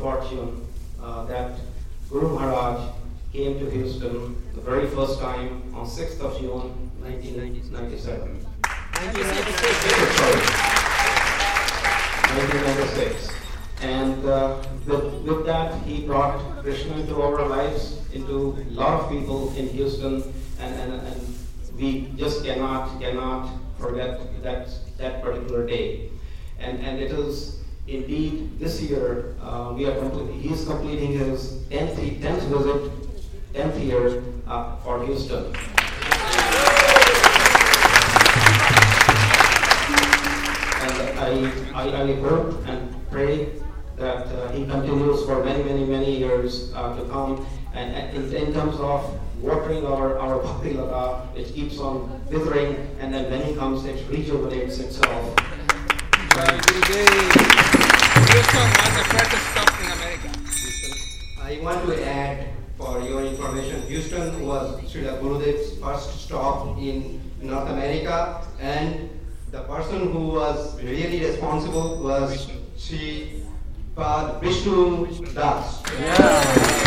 fortune that Guru Maharaj came to Houston the very first time on 6th of June, 1997. 1996. And with that, he brought Krishna into our lives, into a lot of people in Houston, and we just cannot forget that particular day. And it is indeed this year he is completing his 10th year for Houston. I hope and pray that he continues for many years to come. And in terms of watering our bhakti lata, it keeps on withering, and then when he comes, it rejuvenates itself. Houston was the first stop in America. I want to add, for your information, Houston was Srila Gurudev's first stop in North America, and the person who was really responsible was Sri Pad Vishnu Das. Yeah.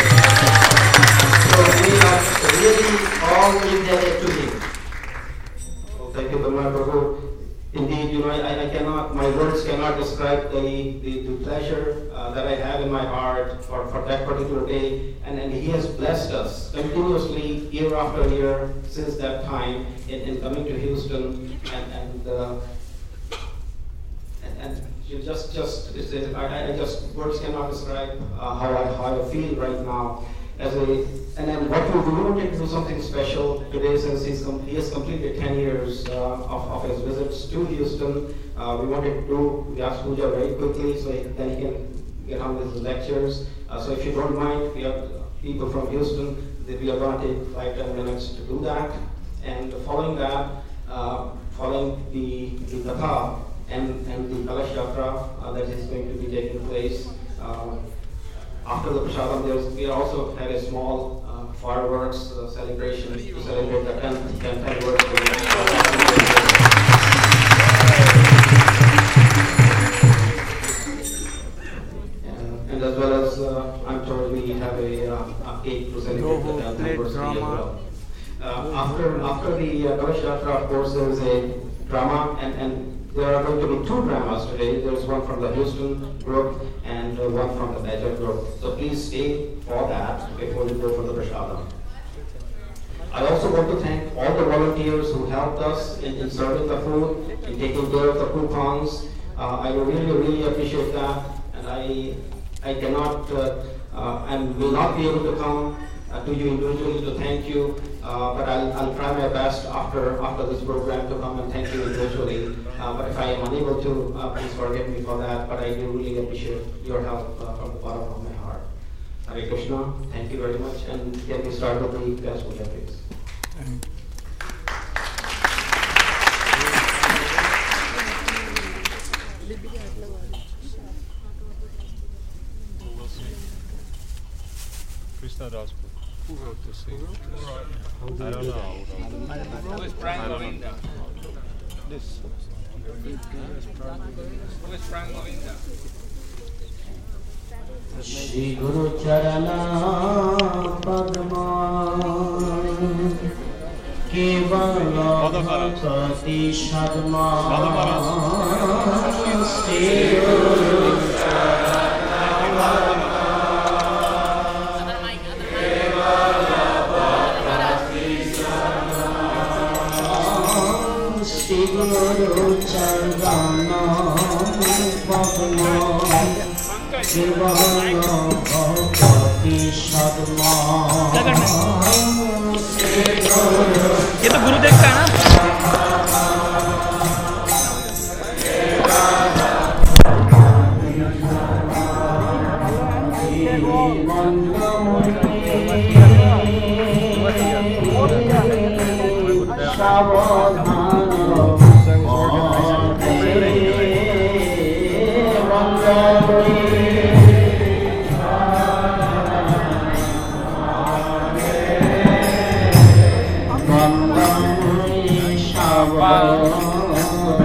So we are really all indebted to him. Well, thank you, Dhamma Prabhu. Indeed, I cannot, my words cannot describe the pleasure that I have in my heart for that particular day. And he has blessed us continuously, year after year, since that time, in coming to Houston. And you just words cannot describe how I feel right now. And then what we wanted to do something special today, since he has completed 10 years of his visits to Houston. We wanted to do Vyas Puja very quickly, so then he can get on with his lectures. So if you don't mind, we have people from Houston, we are going to take 5-10 minutes to do that. And following that, following the Katha and the Kalash Yatra that is going to be taking place, after the Prasadam, we also had a small fireworks celebration to celebrate the 10th anniversary. And as well as, I'm told we have a cake to celebrate the 10th anniversary as well. After the Kalash Yatra, of course, there is a drama, and there are going to be 2 dramas today. There's one from the Houston group and one from the Badger group. So please stay for that before we go for the Prasadam. I also want to thank all the volunteers who helped us in serving the food, in taking care of the coupons. I really appreciate that, and I cannot and will not be able to come to you individually to thank you, but I'll try my best after this program to come and thank you individually. But if I am unable to, please forgive me for that. But I do really appreciate your help from the bottom of my heart. Hare Krishna, thank you very much, and can we start with the Vyas Puja, please? Krishna Rajput. Who wrote this thing? I don't know. Who is Prime Govinda? This. Who is Prime Govinda? Shri Guru Charana Padma Kevala Bhakti Shadma Shri Guru Guru Charana Padma Kevala Bhakti Shadma ये तो गुरुदेव का है ना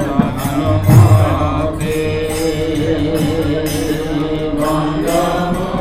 Vanda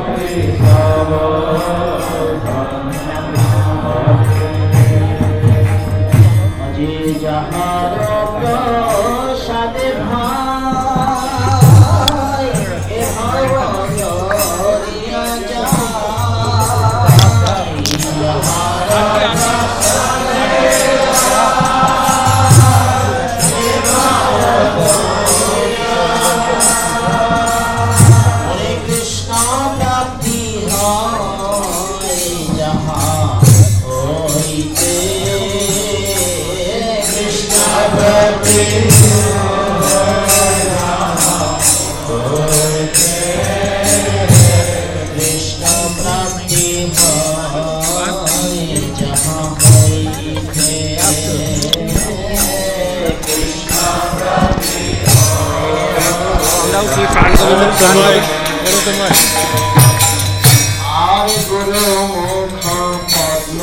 आरे गुरु मुख पद्म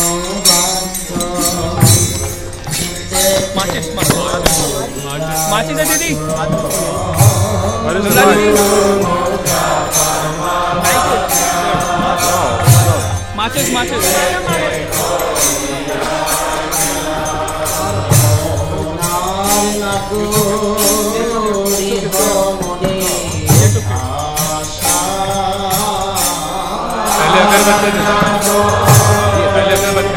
माची दे दीदी माचिस माचिस पहले अगरबत्ती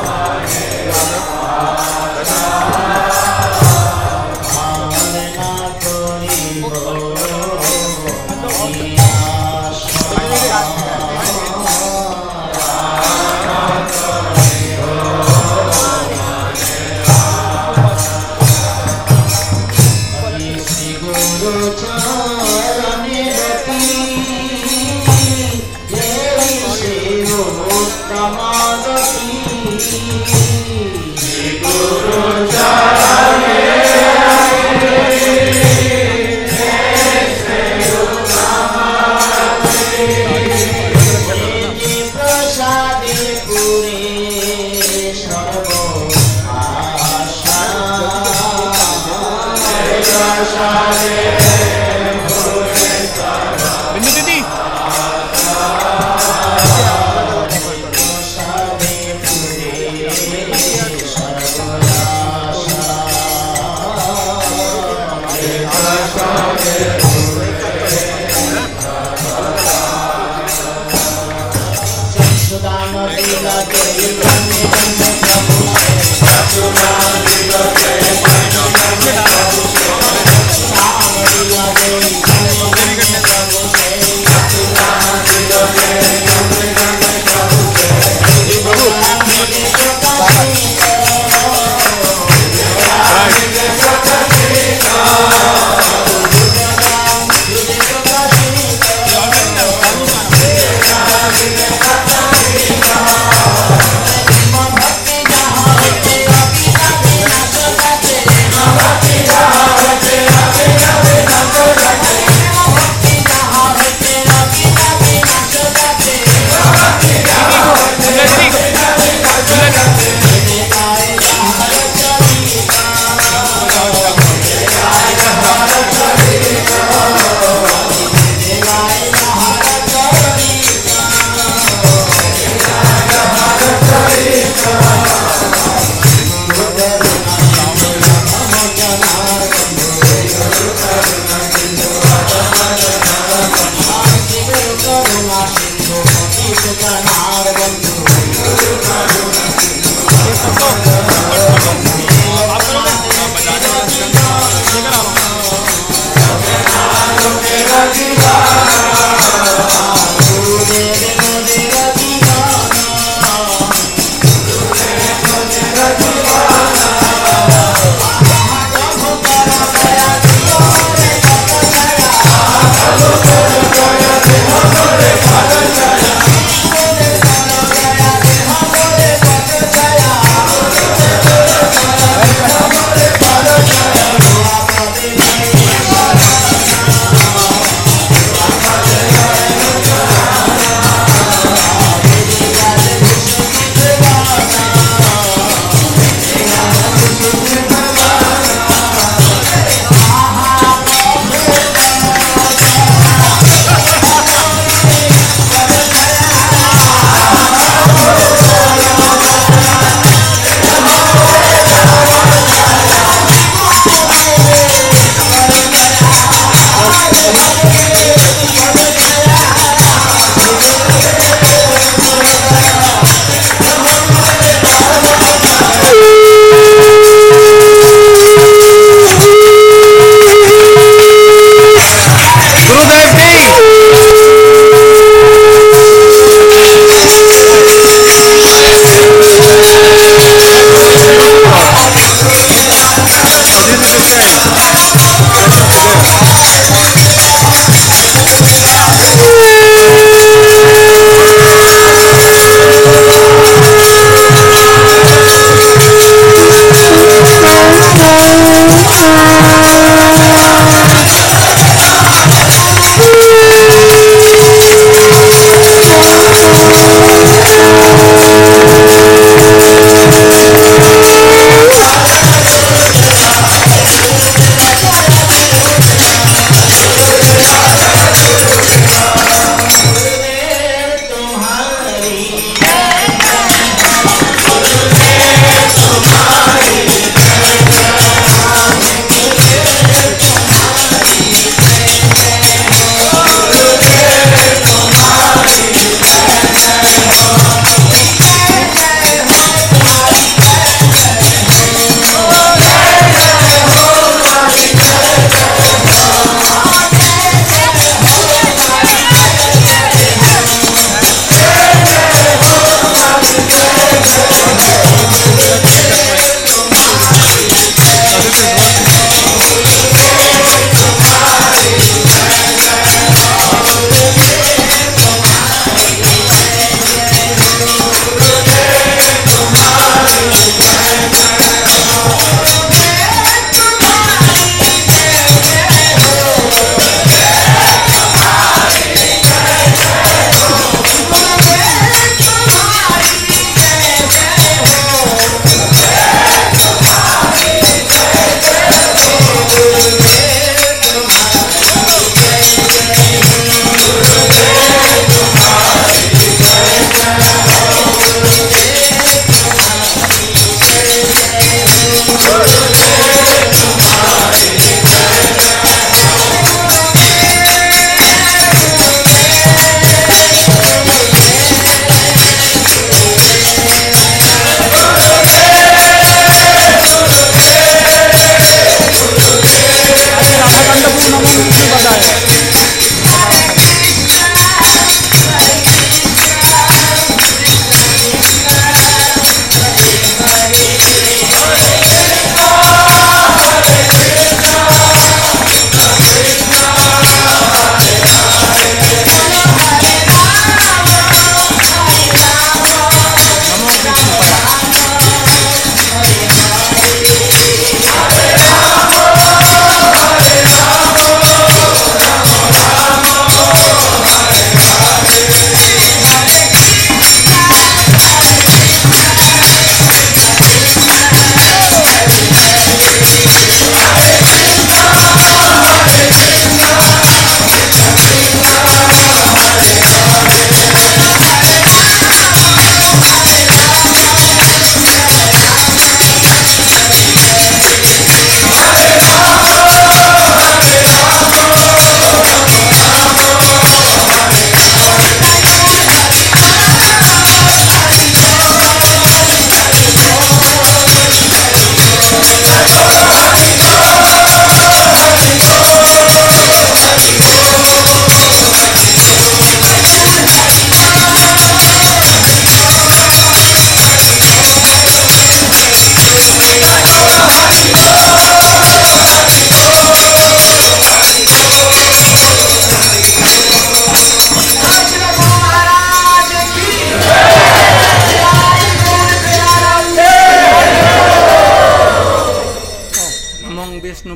बिंदु दीदी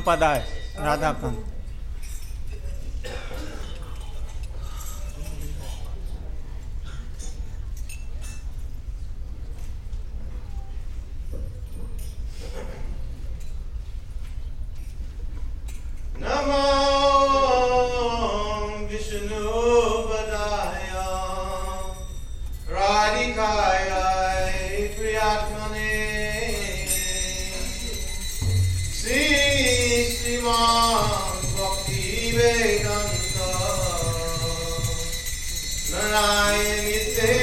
संप्रदाय Radhakant. Namo Vishnu Padaya Radhikaya Priyatmane Sri Sriman Bhakti Vedanta Narayana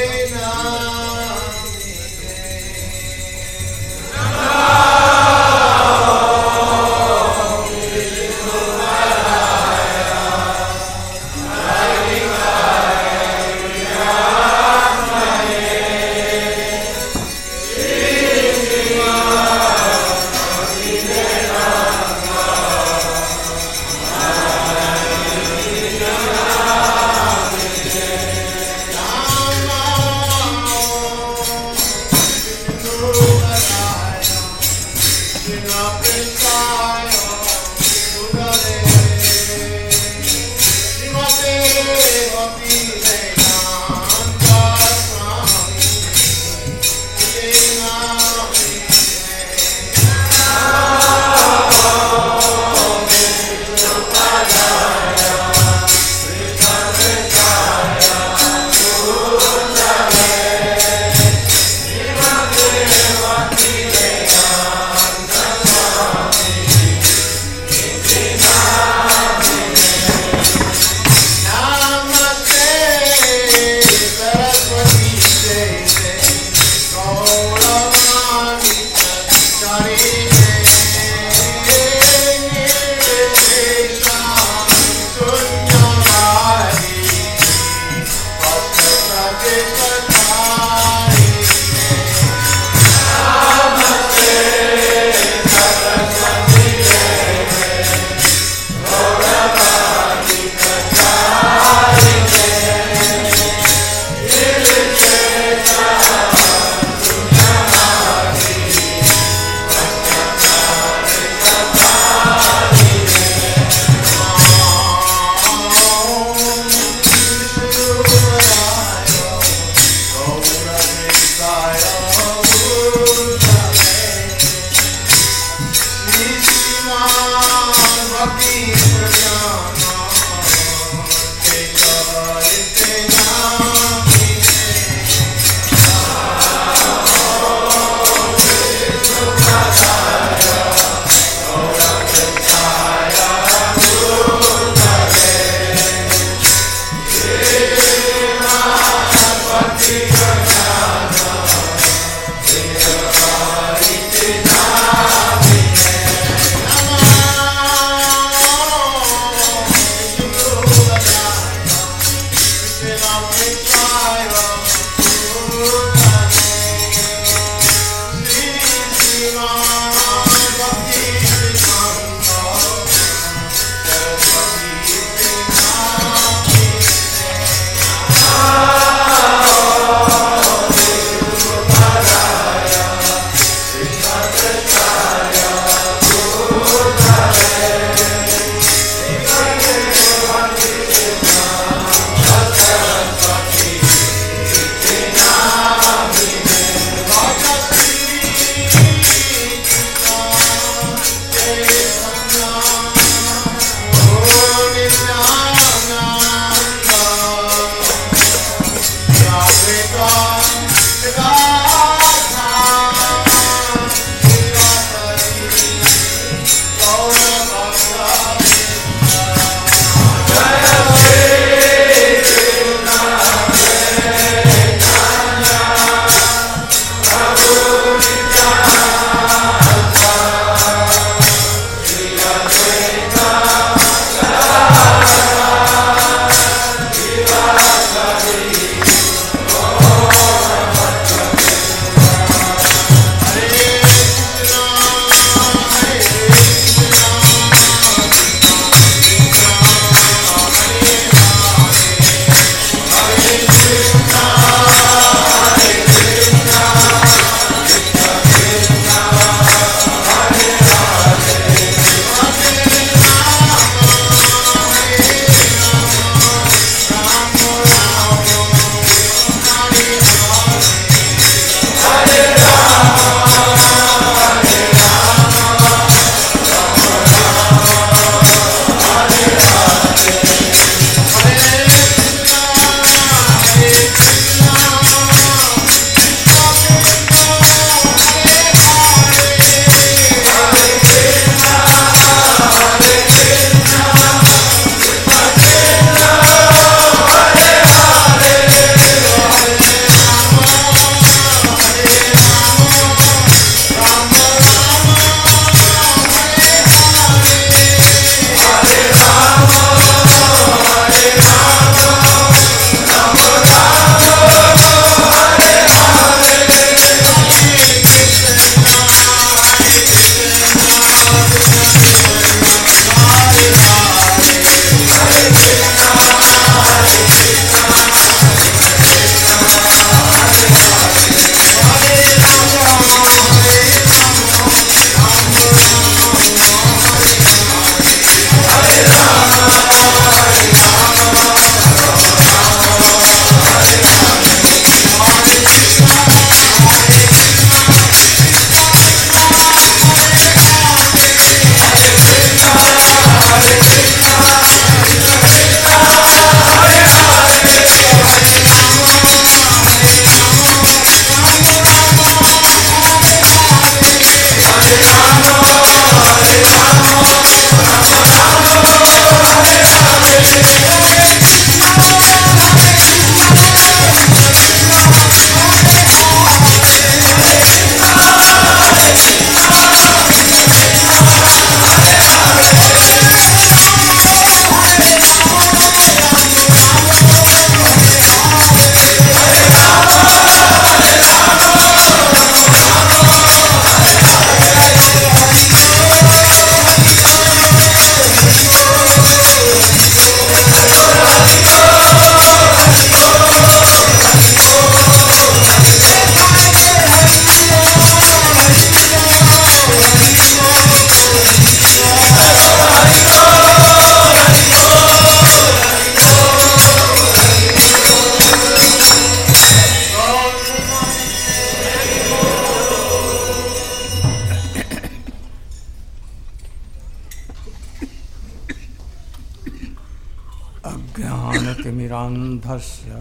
ज्ञानाञ्जनाञ्जनशलाकया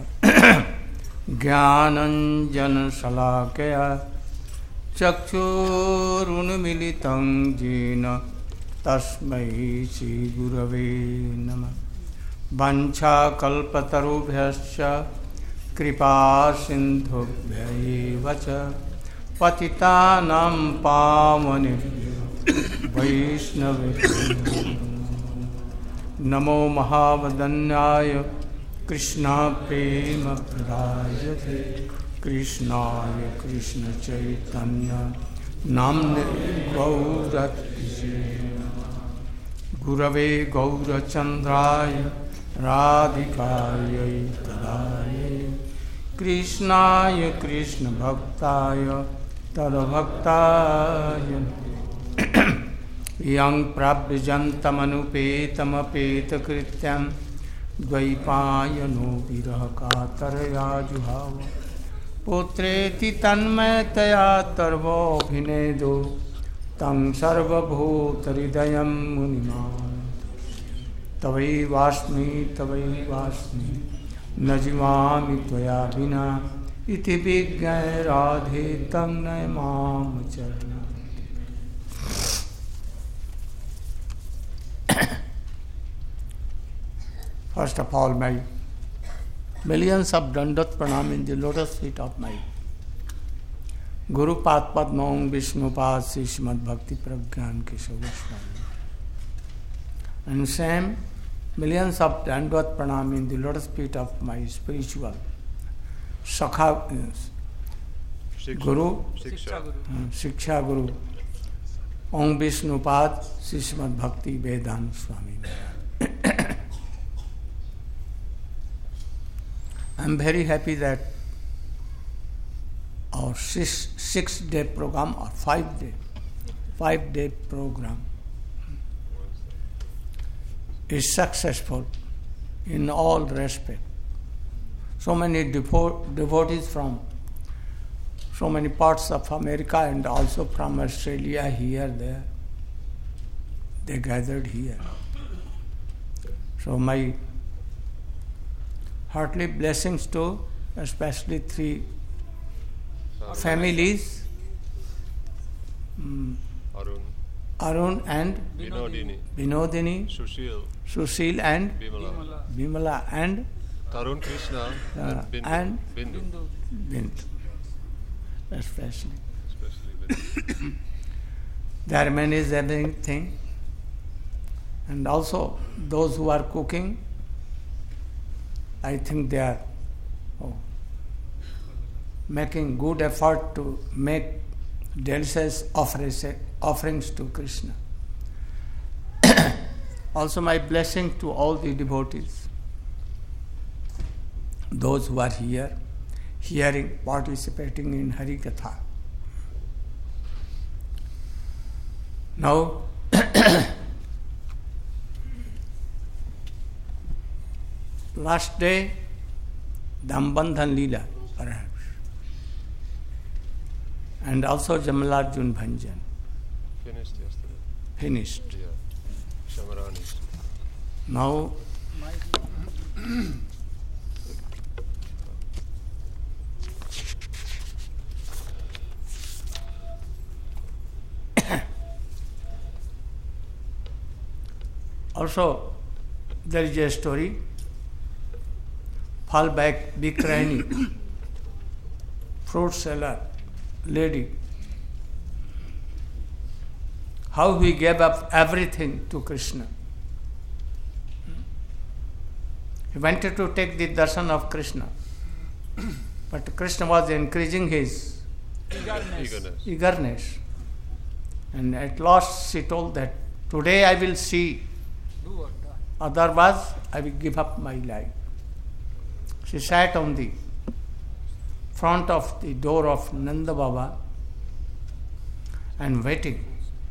ज्ञानाञ्जनशलाकया चक्षुरुन्मीलितं येन तस्मै श्रीगुरवे नमः। वाञ्छाकल्पतरुभ्यश्च कृपासिन्धुभ्यैव च पतितानां पावनेभ्यो वैष्णवेभ्यो नमो महावदन्याय कृष्णप्रेमप्रदायते कृष्णाय कृष्णचैतन्य नाम्ने गौरत्से गुरवे गौरचन्द्राय राधिकायै तदायै कृष्णाय कृष्णभक्ताय तद्भक्ताय यं प्राव्यजन्तमनुपेतमपेतकृत्यं द्वैपायनो विरहकातरया जुहाव पुत्रेति तन्मयतया तर्वोऽभिनेदो तं सर्वभूतहृदयं मुनिमान् तवैवास्मि न जीवामि त्वया विना इति विज्ञाय राधे तं नमाम चरणम्। First of all, my millions of dandat pranam in the lotus feet of my Guru Padma Vishnupad Srimad Bhakti Pragyan Keshav Goswami. And same millions of dandat pranam in the lotus feet of my spiritual Sakha Guru, Shiksha Guru, Om Vishnupad Srimad Bhakti Vedanta Swami. I am very happy that our six-day program or five-day program is successful in all respect. So many devotees from so many parts of America and also from Australia here, there, they gathered here. So my heartily blessings to especially three families, Arun and Binodini, Sushil and Bimala and Tarun Krishna and Bindu, especially. They are managing everything, and also those who are cooking, I think they are making good effort to make delicious offerings to Krishna. Also my blessing to all the devotees, those who are here, hearing, participating in Hari Katha. Now, last day, Dambandhan Leela, perhaps, and also Jamalarjun Bhanjan. Finished yesterday. Finished. Yeah. Shamarani. Now, also there is a story. Fallback Bikrani, fruit seller lady, how he gave up everything to Krishna. He wanted to take the darshan of Krishna, but Krishna was increasing his eagerness. And at last she told that, today I will see, otherwise I will give up my life. She sat on the front of the door of Nanda Baba and waiting.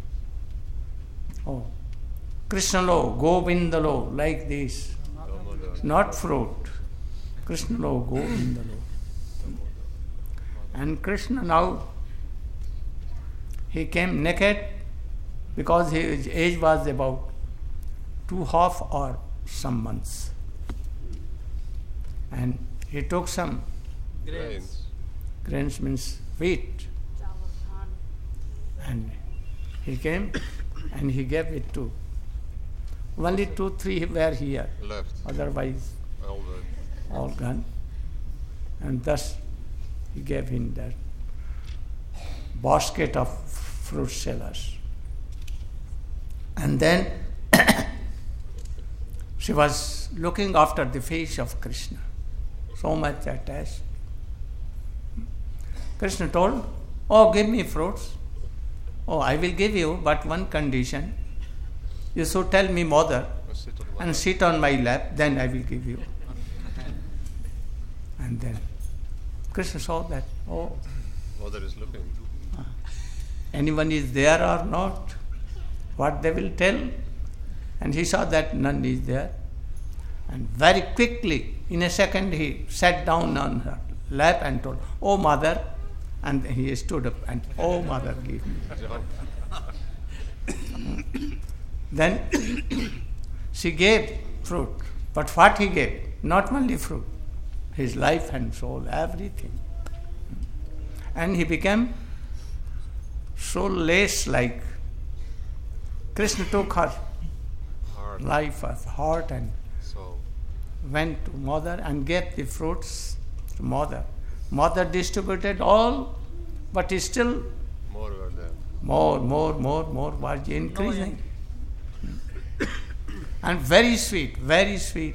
Oh, Krishna lo, Govinda lo, like this. Not fruit. Krishna lo, Govinda lo. And Krishna now, he came naked because his age was about 2.5 or some months. and he took some Grains. grains means wheat, and he came and he gave it to only 2-3 were here, Left. otherwise All the all gone. And thus he gave him that basket of fruit sellers. And then she was looking after the face of Krishna, so much attached. Krishna told, "Oh, give me fruits. Oh, I will give you, but one condition. You should tell me mother and sit on my lap, then I will give you." And then Krishna saw that, oh, mother is looking. anyone is there or not, what they will tell. And he saw that none is there. And very quickly, in a second, he sat down on her lap and told, "Oh, mother." And he stood up and, "Oh, mother, give me." Then she gave fruit. But what he gave? Not only fruit, his life and soul, everything. And he became soulless like. Krishna took her Heart. life of heart and So went to mother and gave the fruits to mother. Mother distributed all, but still more were there. more was increasing. And very sweet, very sweet.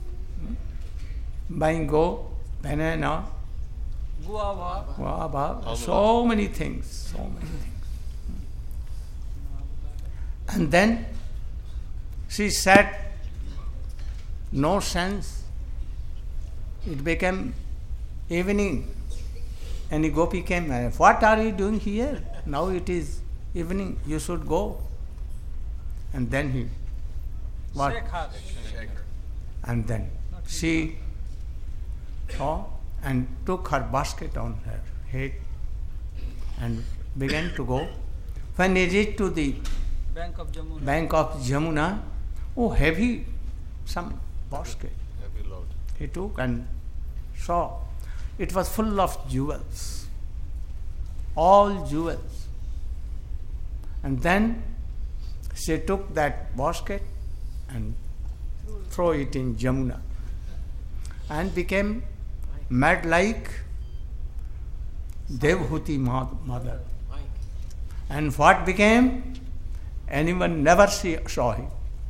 Mango, banana, guava, so many things. And then she said, no sense. It became evening. And the gopi came, "What are you doing here? Now it is evening, you should go." And then he, what? And then she saw and took her basket on her head and began to go. When he reached to the bank of Jamuna, oh, heavy, some basket. Heavy load. He took and saw it was full of jewels, all jewels. And then she took that basket and threw it in Jamuna and became mad like Devhuti mother. And what became? Anyone never saw him.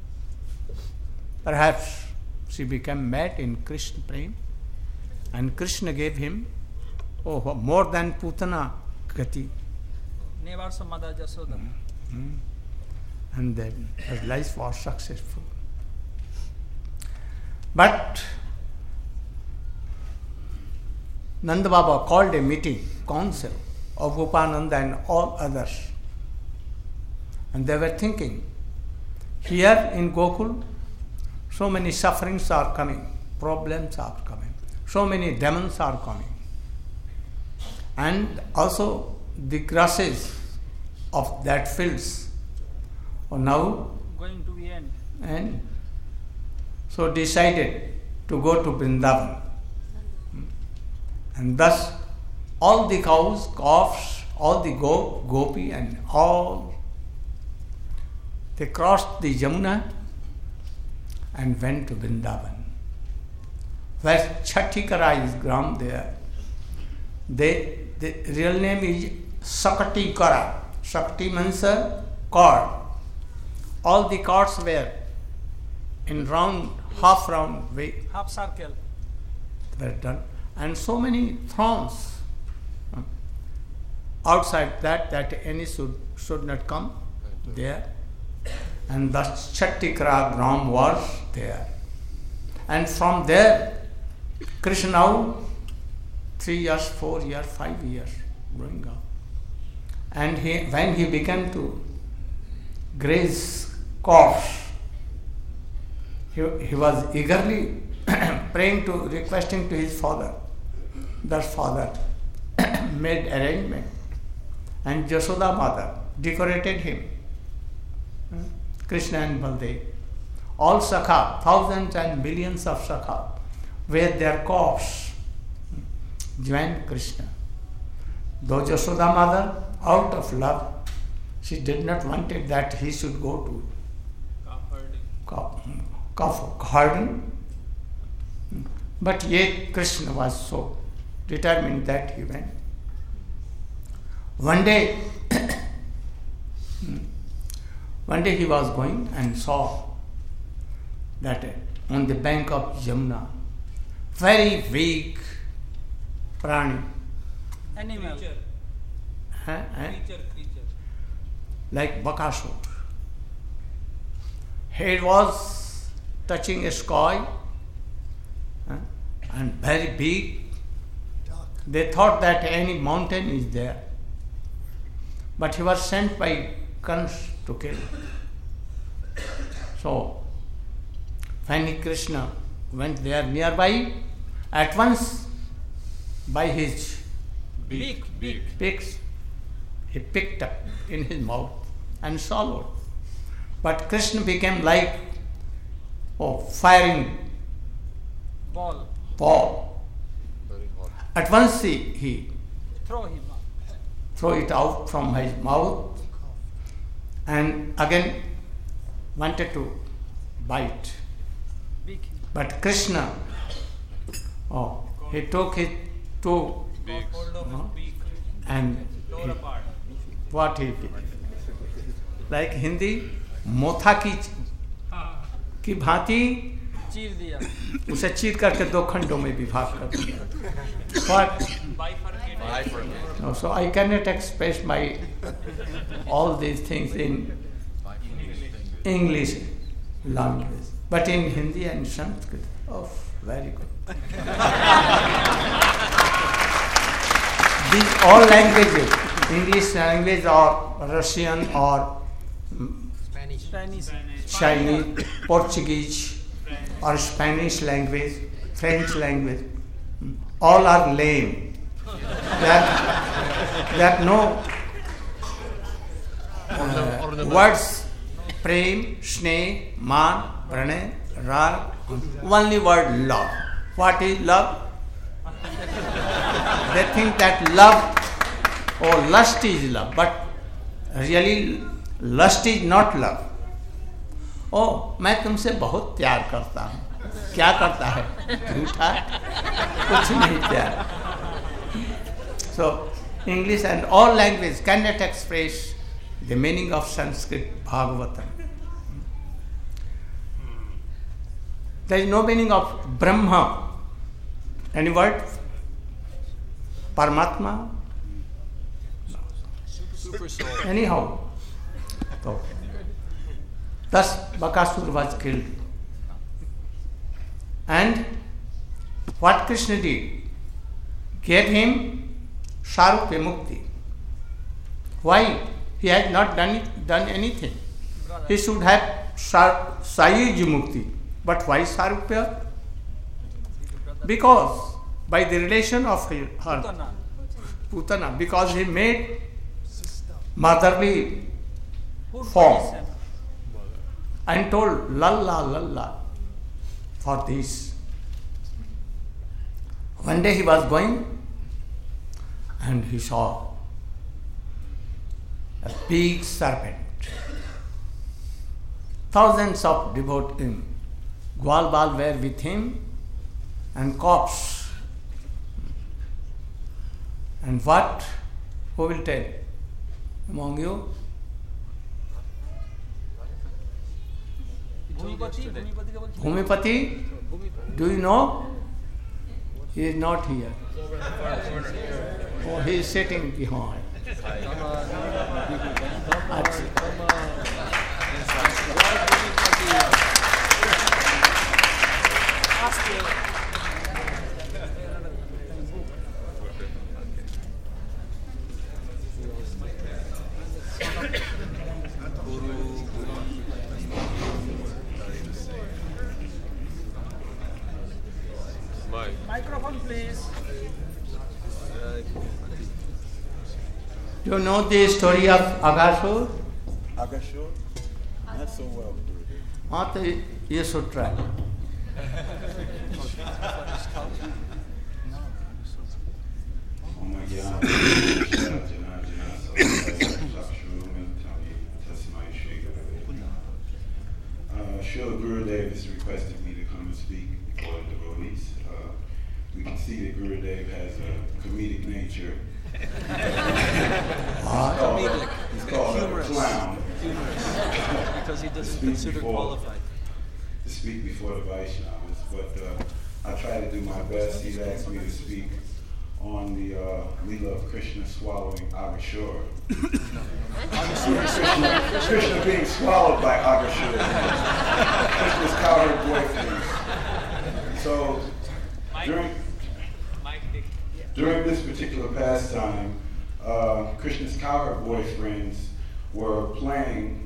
Perhaps she became mad in Krishna prem, and Krishna gave him more than Putana Gati. Mother Jasoda. And then his life was successful. But Nanda Baba called a meeting, council of Upananda and all others. And they were thinking, here in Gokul, so many sufferings are coming, problems are coming, so many demons are coming. And also the grasses of that fields are now Going to be end. and so decided to go to Vrindavan. And thus all the cows, calves, all the gopi and all, they crossed the Jamuna and went to Vrindavan, where Chhattikara is gram there. The real name is Sakati-kara. Sakti means a cord. All the cords were in round, half round way Half circle. were done. And so many thrones outside that any should not come there. And thus Chhattikara gram was there. And from there, Krishna now 3 years, 4 years, 5 years growing up. And when he began to graze calves, he was eagerly praying requesting to his father. Thus father made arrangement, and Jasoda mother decorated him. Krishna and Baldev, all Sakha, thousands and millions of Sakha, with their corpse, joined Krishna. Though Jashoda mother, out of love, she did not want it that he should go to calf herding. But yet Krishna was so determined that he went. One day he was going and saw that on the bank of Yamuna, very weak prani, Animal. Creature. like Bakasur. Head was touching a sky and very big. They thought that any mountain is there. But he was sent by Kans to kill. So, finally Krishna went there nearby. At once, by his Beak. pigs, he picked up in his mouth and swallowed. But Krishna became like firing Ball. ball. At once he Throw him. threw it out from his mouth and again wanted to bite. Beak him. But Krishna, he took his two Hold of his beak. and Tore apart. what he did. Like Hindi, मोथा की भांति चीर दिया. उसे चीर करके दो खंडों में विभाग कर दिया. But Bifurcated. so I cannot express my all these things in English language, but in Hindi and Sanskrit, very good. These all languages, English language or Russian or Chinese. Chinese, Portuguese or Spanish language, French language, all are lame. There are no words, prem, sneh, man, pranay, rag, only word love. What is love? They think that love or lust is love, but really lust is not love. मैं तुमसे बहुत प्यार करता हूँ. क्या करता है? झूठा, कुछ नहीं प्यार. So English and all language cannot express the meaning of Sanskrit Bhagavatam. There is no meaning of Brahma. Any word? Paramatma? Super soul. Anyhow. So, thus Bakasur was killed. And what Krishna did? Gave him Sarupya Mukti. Why? He had not done anything. He should have Sayuj Mukti. But why Sarupya? Because by the relation of her, Putana, because he made motherly form and told lalla for this. One day he was going and he saw a big serpent. Thousands of devotees, Gwal-bal were with him and corpse. And what? Who will tell among you? Bhumipati? Do you know? He is not here. Oh, he is sitting behind. Microphone, please. Do you know the story of Aghasur? Aghasur? Not so well. हाँ तो ये सुन रहा है. Srila Gurudev has requested me to come and speak before the devotees. We can see that Gurudev has a comedic nature. He's called a clown. Because he doesn't consider qualified. To speak before the Vaishnavas, but I try to do my best. He's asked me to speak on the Leela of Krishna swallowing Agashura. Krishna being swallowed by Agashura. Krishna's cowherd boyfriend. So during this particular pastime, Krishna's cowherd boyfriends were playing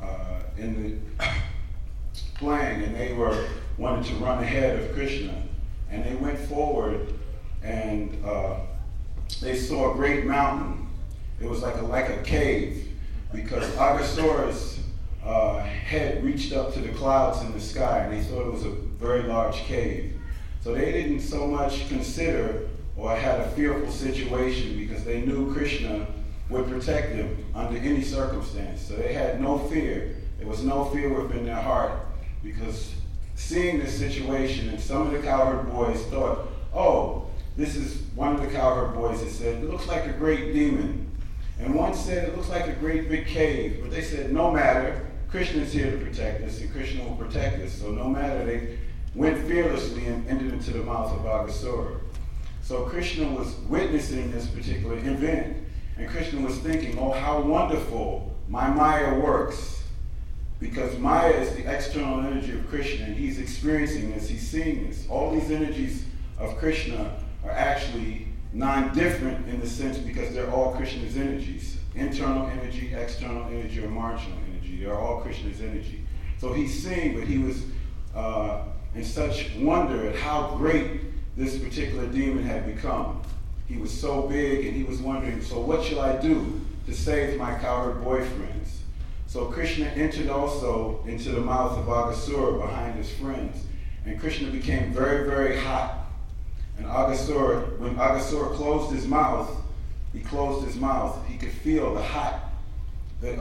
and they wanted to run ahead of Krishna, and they went forward and they saw a great mountain. It was like a cave, because Agasura's head reached up to the clouds in the sky, and they thought it was a very large cave. So they didn't so much consider or had a fearful situation, because they knew Krishna would protect them under any circumstance. So they had no fear. There was no fear within their heart, because seeing this situation, and some of the cowherd boys thought, oh, this is one of the cowherd boys that said, it looks like a great demon. And one said, it looks like a great big cave. But they said, no matter, Krishna's here to protect us, and Krishna will protect us. So no matter, they went fearlessly and entered into the mouth of Agasura. So Krishna was witnessing this particular event. And Krishna was thinking, oh, how wonderful my Maya works. Because Maya is the external energy of Krishna, and he's experiencing this, he's seeing this. All these energies of Krishna are actually non-different in the sense, because they're all Krishna's energies. Internal energy, external energy, or marginal energy. They're all Krishna's energy. So he's seeing, but he was in such wonder at how great this particular demon had become. He was so big, and he was wondering, so what shall I do to save my cowherd boyfriends? So Krishna entered also into the mouth of Agasura behind his friends. And Krishna became very, very hot. And when Agasura closed his mouth, he could feel the hot, the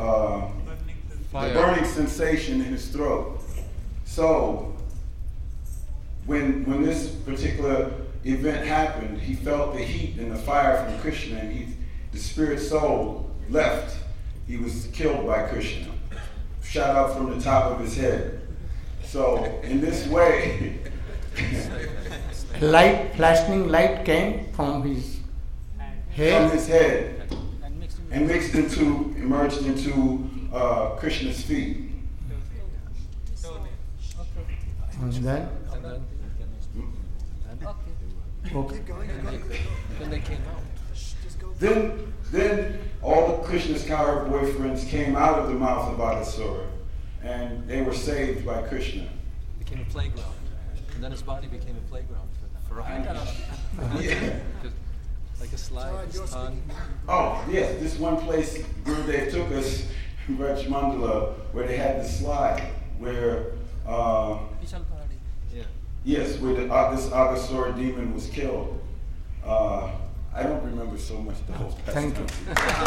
burning sensation in his throat. So when this particular event happened, he felt the heat and the fire from Krishna, and the spirit soul left. He was killed by Krishna, shot out from the top of his head. So in this way, flashing light came from his head, and emerged into Krishna's feet. And then? Okay. Then they came out. Then all of Krishna's cowherd boyfriends came out of the mouth of Agasura, and they were saved by Krishna. It became a playground. And then his body became a playground for them. Yeah. Like a slide, his tongue. Oh, yes, this one place Gurudev took us, Raj Mandala, where they had the slide, where yes, where this Agasura demon was killed. I don't remember so much the whole past. Thank you.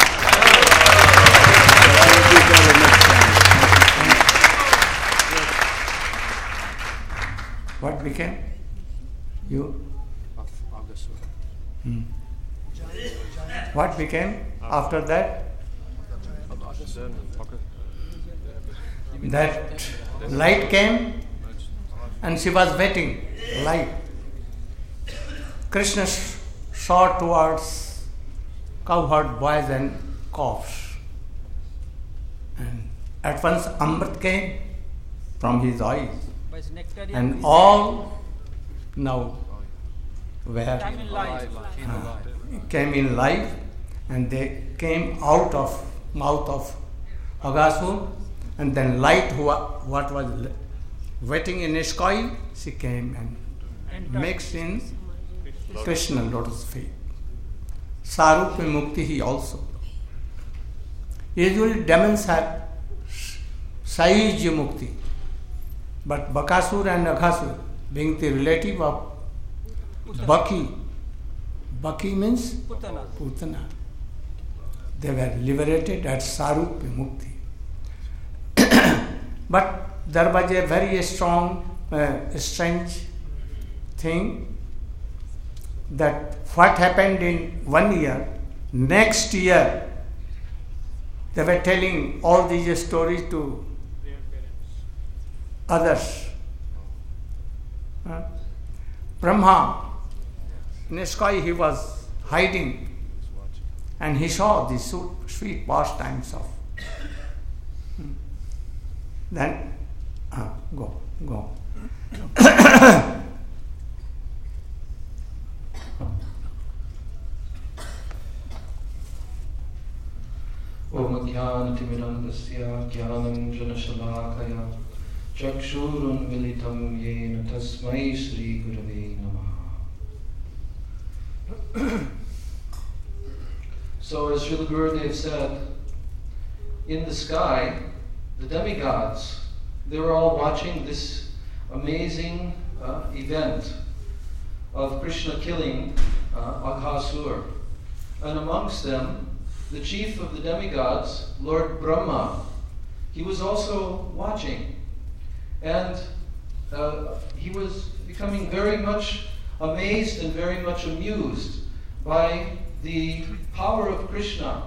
What became? You? Of Agasura. What became after that? That light came, and she was waiting. Light. Krishna saw towards cowherd boys and calves. And at once Amrit came from his eyes. And all now were came in life, and they came out of mouth of Agasura, and then light what was waiting in the sky, she came and mixed in Krishna lotus feet. Sarupya Mukti he also. Usually demons have Saiyajya Mukti, but Bakasura and Aghasura, being the relative of Baki. Baki means Putana. They were liberated at Sarup Mukti. But there was a very strong, strange thing that what happened in 1 year, next year, they were telling all these stories to others. Brahma, in the sky he was hiding, and he saw the sweet pastimes of. Then, go. Om Jnanatimirandasya Jnanam Janashalakaya Chakshurun Militam Yena Tasmai Sri Gurave Namaha. So as Srila Gurudev said, in the sky, the demigods, they were all watching this amazing event of Krishna killing Akasur. And amongst them, the chief of the demigods, Lord Brahma, he was also watching. And he was becoming very much amazed and very much amused by the power of Krishna.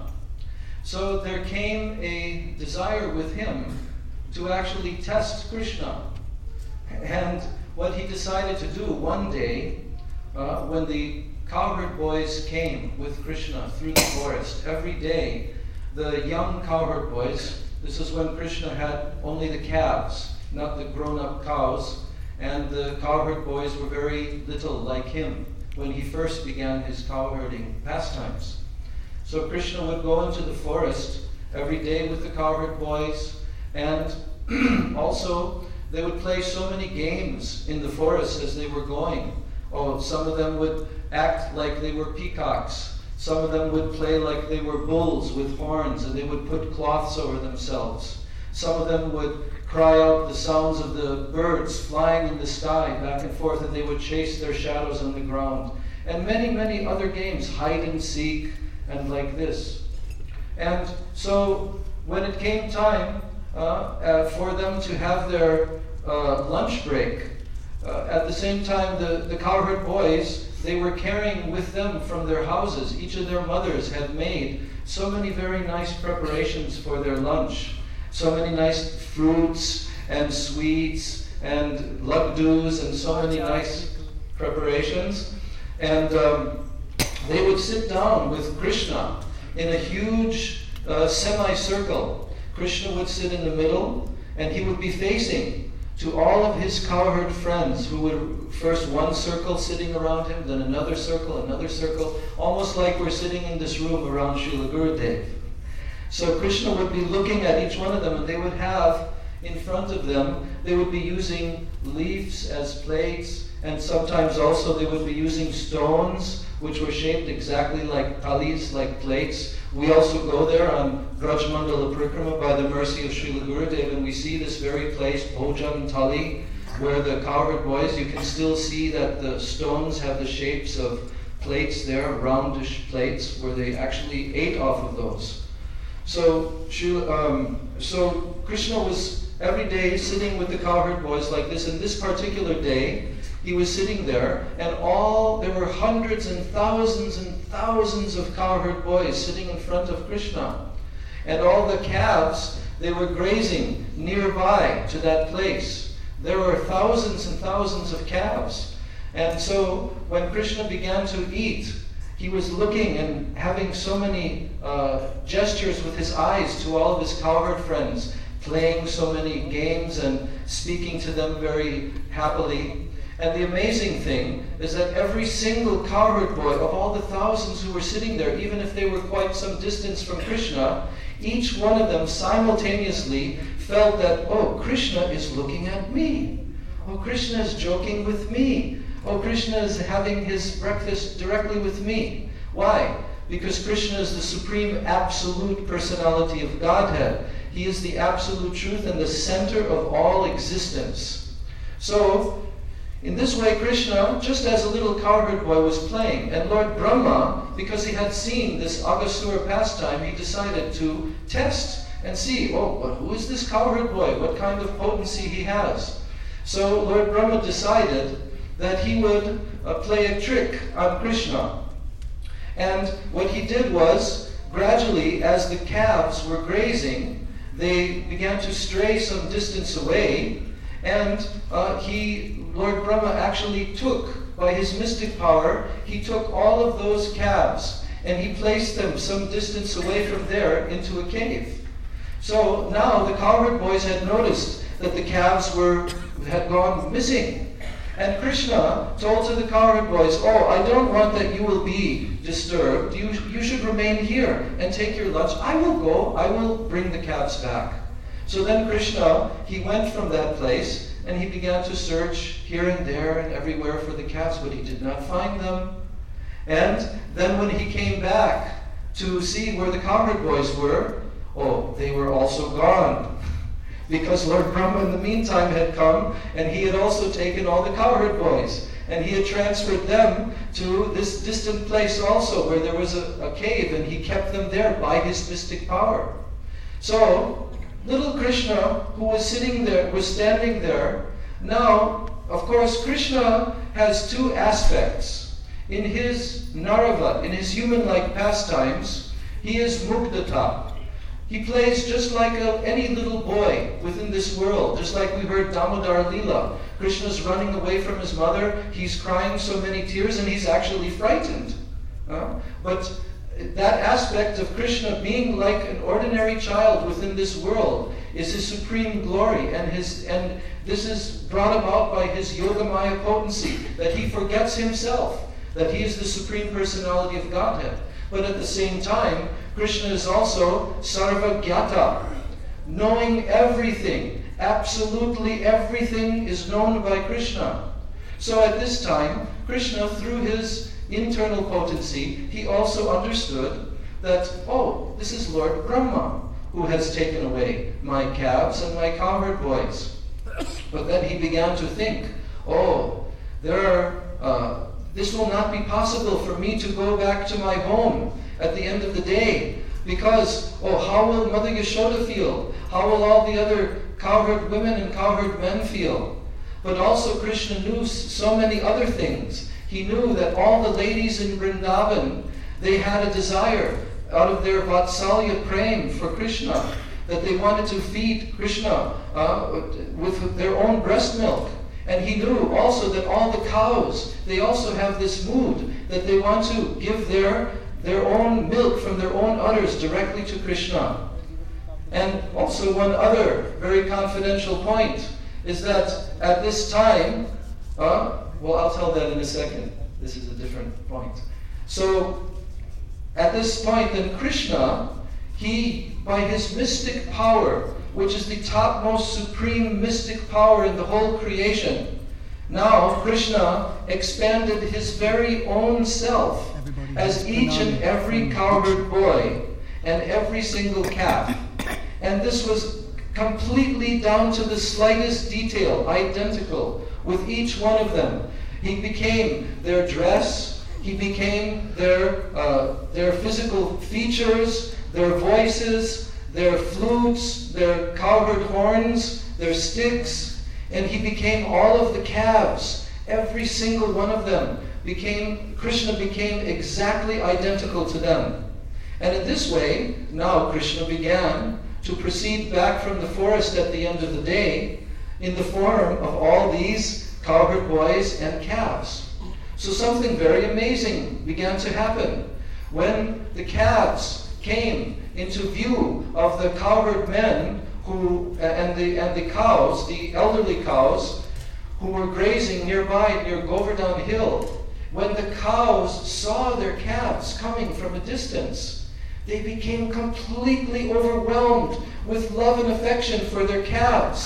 So there came a desire with him to actually test Krishna. And what he decided to do one day, when the cowherd boys came with Krishna through the forest, every day the young cowherd boys, this is when Krishna had only the calves, not the grown-up cows, and the cowherd boys were very little like him when he first began his cowherding pastimes. So Krishna would go into the forest every day with the cowherd boys, and also they would play so many games in the forest as they were going. Oh, some of them would act like they were peacocks. Some of them would play like they were bulls with horns, and they would put cloths over themselves. Some of them would cry out the sounds of the birds flying in the sky back and forth, and they would chase their shadows on the ground. And many, many other games, hide and seek, and like this. And so when it came time for them to have their lunch break, at the same time the cowherd boys, they were carrying with them from their houses, each of their mothers had made so many very nice preparations for their lunch. So many nice fruits and sweets and lagdus and so many nice preparations. And they would sit down with Krishna in a huge semicircle. Krishna would sit in the middle, and he would be facing to all of his cowherd friends, who would first one circle sitting around him, then another circle, almost like we're sitting in this room around Srila Gurudev. So Krishna would be looking at each one of them, and they would have in front of them, they would be using leaves as plates, and sometimes also they would be using stones which were shaped exactly like thalis, like plates. We also go there on Brajmandala Parikrama by the mercy of Srila Gurudev, and we see this very place, Bhojan Thali, where the cowherd boys, you can still see that the stones have the shapes of plates there, roundish plates, where they actually ate off of those. So Krishna was every day sitting with the cowherd boys like this, and this particular day, he was sitting there, and there were hundreds and thousands of cowherd boys sitting in front of Krishna. And all the calves, they were grazing nearby to that place. There were thousands and thousands of calves. And so when Krishna began to eat, he was looking and having so many gestures with his eyes to all of his cowherd friends, playing so many games and speaking to them very happily. And the amazing thing is that every single cowherd boy of all the thousands who were sitting there, even if they were quite some distance from Krishna, each one of them simultaneously felt that, oh, Krishna is looking at me. Oh, Krishna is joking with me. Oh, Krishna is having his breakfast directly with me. Why? Because Krishna is the supreme absolute personality of Godhead. He is the absolute truth and the center of all existence. So, In this way, Krishna, just as a little cowherd boy, was playing, and Lord Brahma, because he had seen this Aghasura pastime, he decided to test and see, oh, who is this cowherd boy? What kind of potency he has? So Lord Brahma decided that he would play a trick on Krishna. And what he did was, gradually, as the calves were grazing, they began to stray some distance away, and Lord Brahma actually took, by his mystic power, he took all of those calves and he placed them some distance away from there into a cave. So now the cowherd boys had noticed that the calves had gone missing. And Krishna told to the cowherd boys, oh, I don't want that you will be disturbed. You should remain here and take your lunch. I will go. I will bring the calves back. So then Krishna, he went from that place and he began to search here and there and everywhere for the calves, but he did not find them. And then when he came back to see where the cowherd boys were, oh, they were also gone. Because Lord Brahma in the meantime had come and he had also taken all the cowherd boys and he had transferred them to this distant place also where there was a cave, and he kept them there by his mystic power. So little Krishna, who was standing there. Now, of course, Krishna has two aspects. In his Narava, in his human-like pastimes, he is Mugdata. He plays just like any little boy within this world, just like we heard Damodar Leela. Krishna's running away from his mother, he's crying so many tears, and he's actually frightened. But that aspect of Krishna being like an ordinary child within this world is his supreme glory, and this is brought about by his Yogamaya potency, that he forgets himself, that he is the supreme personality of Godhead. But at the same time, Krishna is also Sarvagyata, knowing everything. Absolutely everything is known by Krishna. So at this time, Krishna, through his internal potency, he also understood that, oh, this is Lord Brahma who has taken away my calves and my cowherd boys. But then he began to think, oh, this will not be possible for me to go back to my home at the end of the day, because, oh, how will Mother Yashoda feel? How will all the other cowherd women and cowherd men feel? But also Krishna knew so many other things. He knew that all the ladies in Vrindavan, they had a desire out of their Vatsalya prem for Krishna, that they wanted to feed Krishna with their own breast milk. And he knew also that all the cows, they also have this mood that they want to give their own milk from their own udders directly to Krishna. And also one other very confidential point is that at this time, well, I'll tell that in a second. This is a different point. So at this point, then Krishna, he, by his mystic power, which is the topmost supreme mystic power in the whole creation, now Krishna expanded his very own self as each and every cowherd boy and every single calf. And this was completely down to the slightest detail, identical with each one of them. He became their dress, he became their physical features, their voices, their flutes, their cowherd horns, their sticks, and he became all of the calves. Every single one of them Krishna became exactly identical to them. And in this way, now Krishna began to proceed back from the forest at the end of the day in the form of all these cowherd boys and calves. So something very amazing began to happen. When the calves came into view of the cowherd men and the cows, the elderly cows, who were grazing nearby near Govardhan Hill, when the cows saw their calves coming from a distance, they became completely overwhelmed with love and affection for their calves.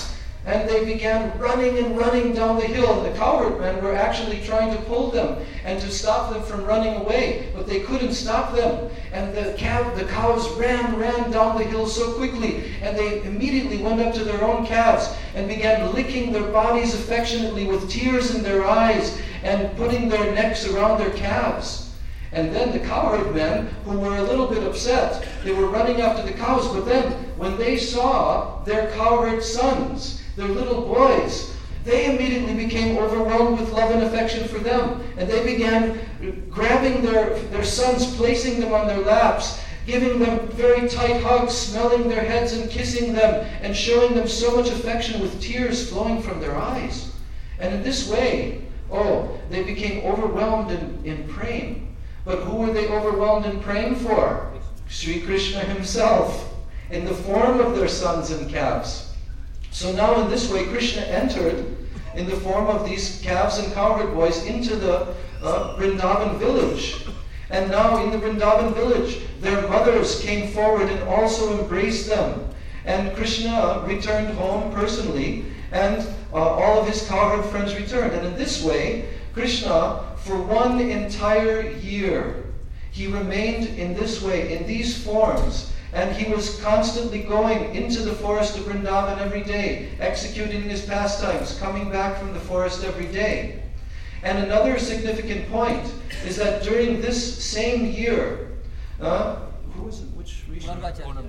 and they began running and running down the hill. The cowherd men were actually trying to pull them and to stop them from running away, but they couldn't stop them. And the cows ran down the hill so quickly, and they immediately went up to their own calves and began licking their bodies affectionately with tears in their eyes and putting their necks around their calves. And then the cowherd men, who were a little bit upset, they were running after the cows, but then when they saw their cowherd sons, their little boys, they immediately became overwhelmed with love and affection for them. And they began grabbing their sons, placing them on their laps, giving them very tight hugs, smelling their heads and kissing them, and showing them so much affection with tears flowing from their eyes. And in this way, they became overwhelmed in praying. But who were they overwhelmed in praying for? Sri Krishna himself, in the form of their sons and calves. So now in this way, Krishna entered in the form of these calves and cowherd boys into the Vrindavan village. And now in the Vrindavan village, their mothers came forward and also embraced them. And Krishna returned home personally, and all of his cowherd friends returned. And in this way, Krishna, for one entire year, he remained in this way, in these forms. And he was constantly going into the forest of Vrindavan every day, executing his pastimes, coming back from the forest every day. And another significant point is that during this same year, who was it? Which region?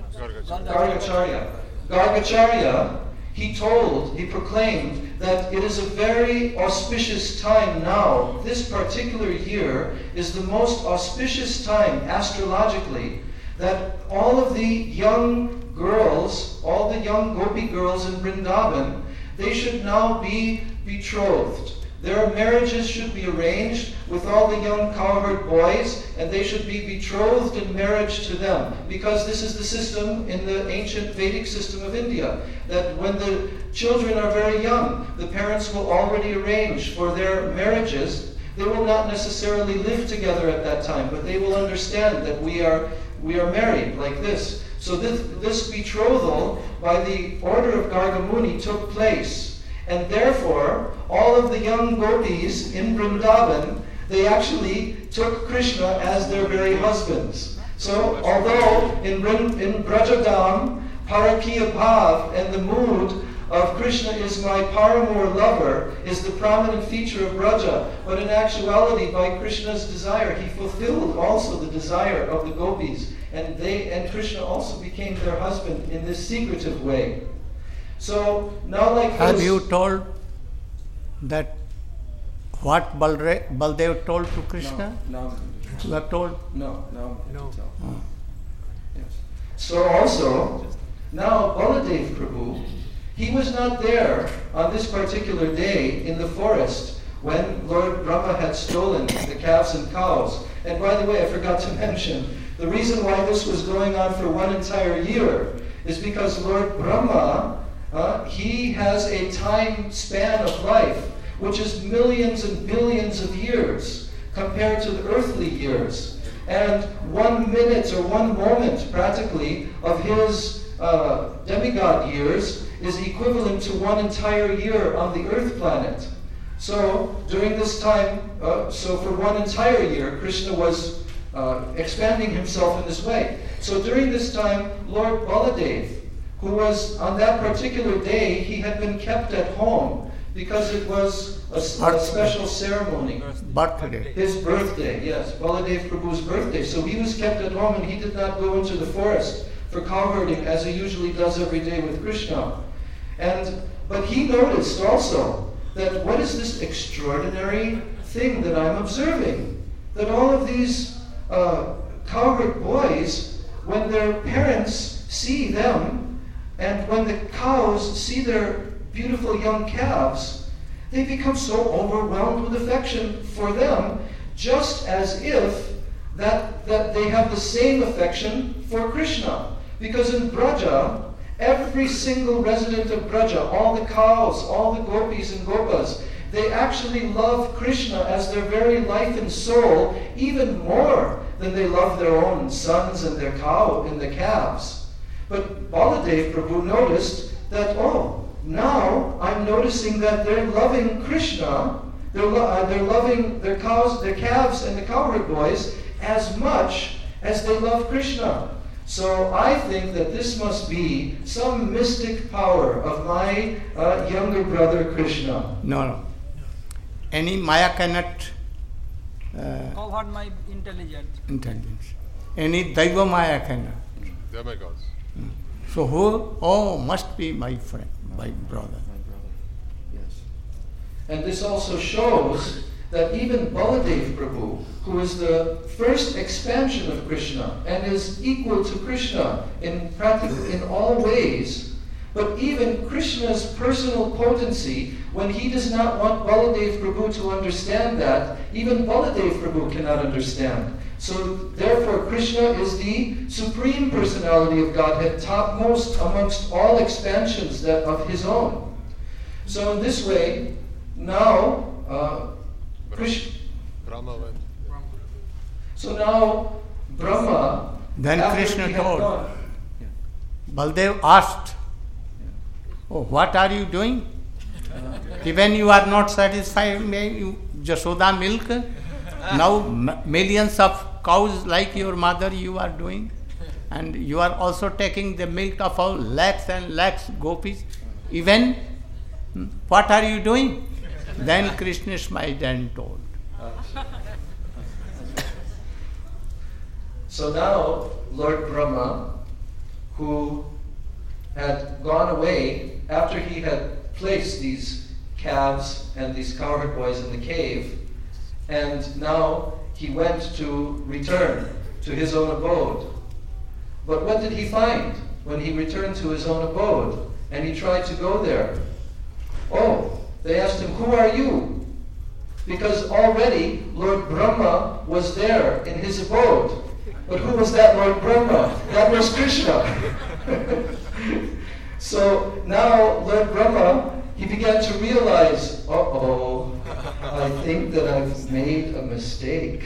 Gargacharya, he proclaimed that it is a very auspicious time now. This particular year is the most auspicious time astrologically, that all of the young girls, all the young gopi girls in Vrindavan, they should now be betrothed. Their marriages should be arranged with all the young cowherd boys, and they should be betrothed in marriage to them. Because this is the system in the ancient Vedic system of India, that when the children are very young, the parents will already arrange for their marriages. They will not necessarily live together at that time, but they will understand that we are married like this. So this betrothal by the order of Gargamuni took place. And therefore, all of the young gopis in Vrindavan, they actually took Krishna as their very husbands. So although in Brajadam, Parakiya Bhav, and the mood of Krishna is my paramour lover, is the prominent feature of Braja, but in actuality, by Krishna's desire, he fulfilled also the desire of the gopis, and Krishna also became their husband in this secretive way. So now, like have you told that what Baldev told to Krishna? No. You have told? No. Yes. So also, now Baladev Prabhu, he was not there on this particular day in the forest when Lord Brahma had stolen the calves and cows. And by the way, I forgot to mention, the reason why this was going on for one entire year is because Lord Brahma, he has a time span of life which is millions and billions of years compared to the earthly years. And 1 minute or 1 moment, practically, of his demigod years is equivalent to one entire year on the earth planet. So during this time, so for one entire year, Krishna was expanding himself in this way. So during this time, Lord Baladev, who was on that particular day, he had been kept at home because it was a special ceremony. Birthday. His birthday, yes, Baladev Prabhu's birthday. So he was kept at home and he did not go into the forest for cowherding as he usually does every day with Krishna. But he noticed also that what is this extraordinary thing that I'm observing? That all of these cowherd boys, when their parents see them, and when the cows see their beautiful young calves, they become so overwhelmed with affection for them, just as if that they have the same affection for Krishna. Because in Braja, every single resident of Braja, all the cows, all the gopis and gopas, they actually love Krishna as their very life and soul, even more than they love their own sons and their cow and the calves. But Baladev Prabhu noticed that, now I'm noticing that they're loving Krishna, they're loving their cows, their calves and the cowherd boys as much as they love Krishna. So I think that this must be some mystic power of my younger brother Krishna. No. Any Maya cannot Covered my intelligence. Any Daiva Maya cannot. Demigods. So who? Oh, must be my friend, my brother. Yes. And this also shows that even Baladev Prabhu, who is the first expansion of Krishna and is equal to Krishna in all ways, but even Krishna's personal potency, when he does not want Baladev Prabhu to understand that, even Baladev Prabhu cannot understand. So therefore Krishna is the supreme personality of Godhead, topmost amongst all expansions of his own. So in this way, now Brahma went. So now Brahma. Then Krishna told. Baldev asked, "Oh, what are you doing? Even you are not satisfied with Jashoda milk. Now millions of cows like your mother you are doing, and you are also taking the milk of all lakhs and lakhs gopis. Even what are you doing?" Then Krishna smiled and told. So now Lord Brahma, who had gone away after he had placed these calves and these cowherd boys in the cave, and now he went to return to his own abode. But what did he find when he returned to his own abode and he tried to go there? Oh, they asked him, "Who are you?" Because already Lord Brahma was there in his abode. But who was that Lord Brahma? That was Krishna. So now Lord Brahma, he began to realize, uh-oh, I think that I've made a mistake.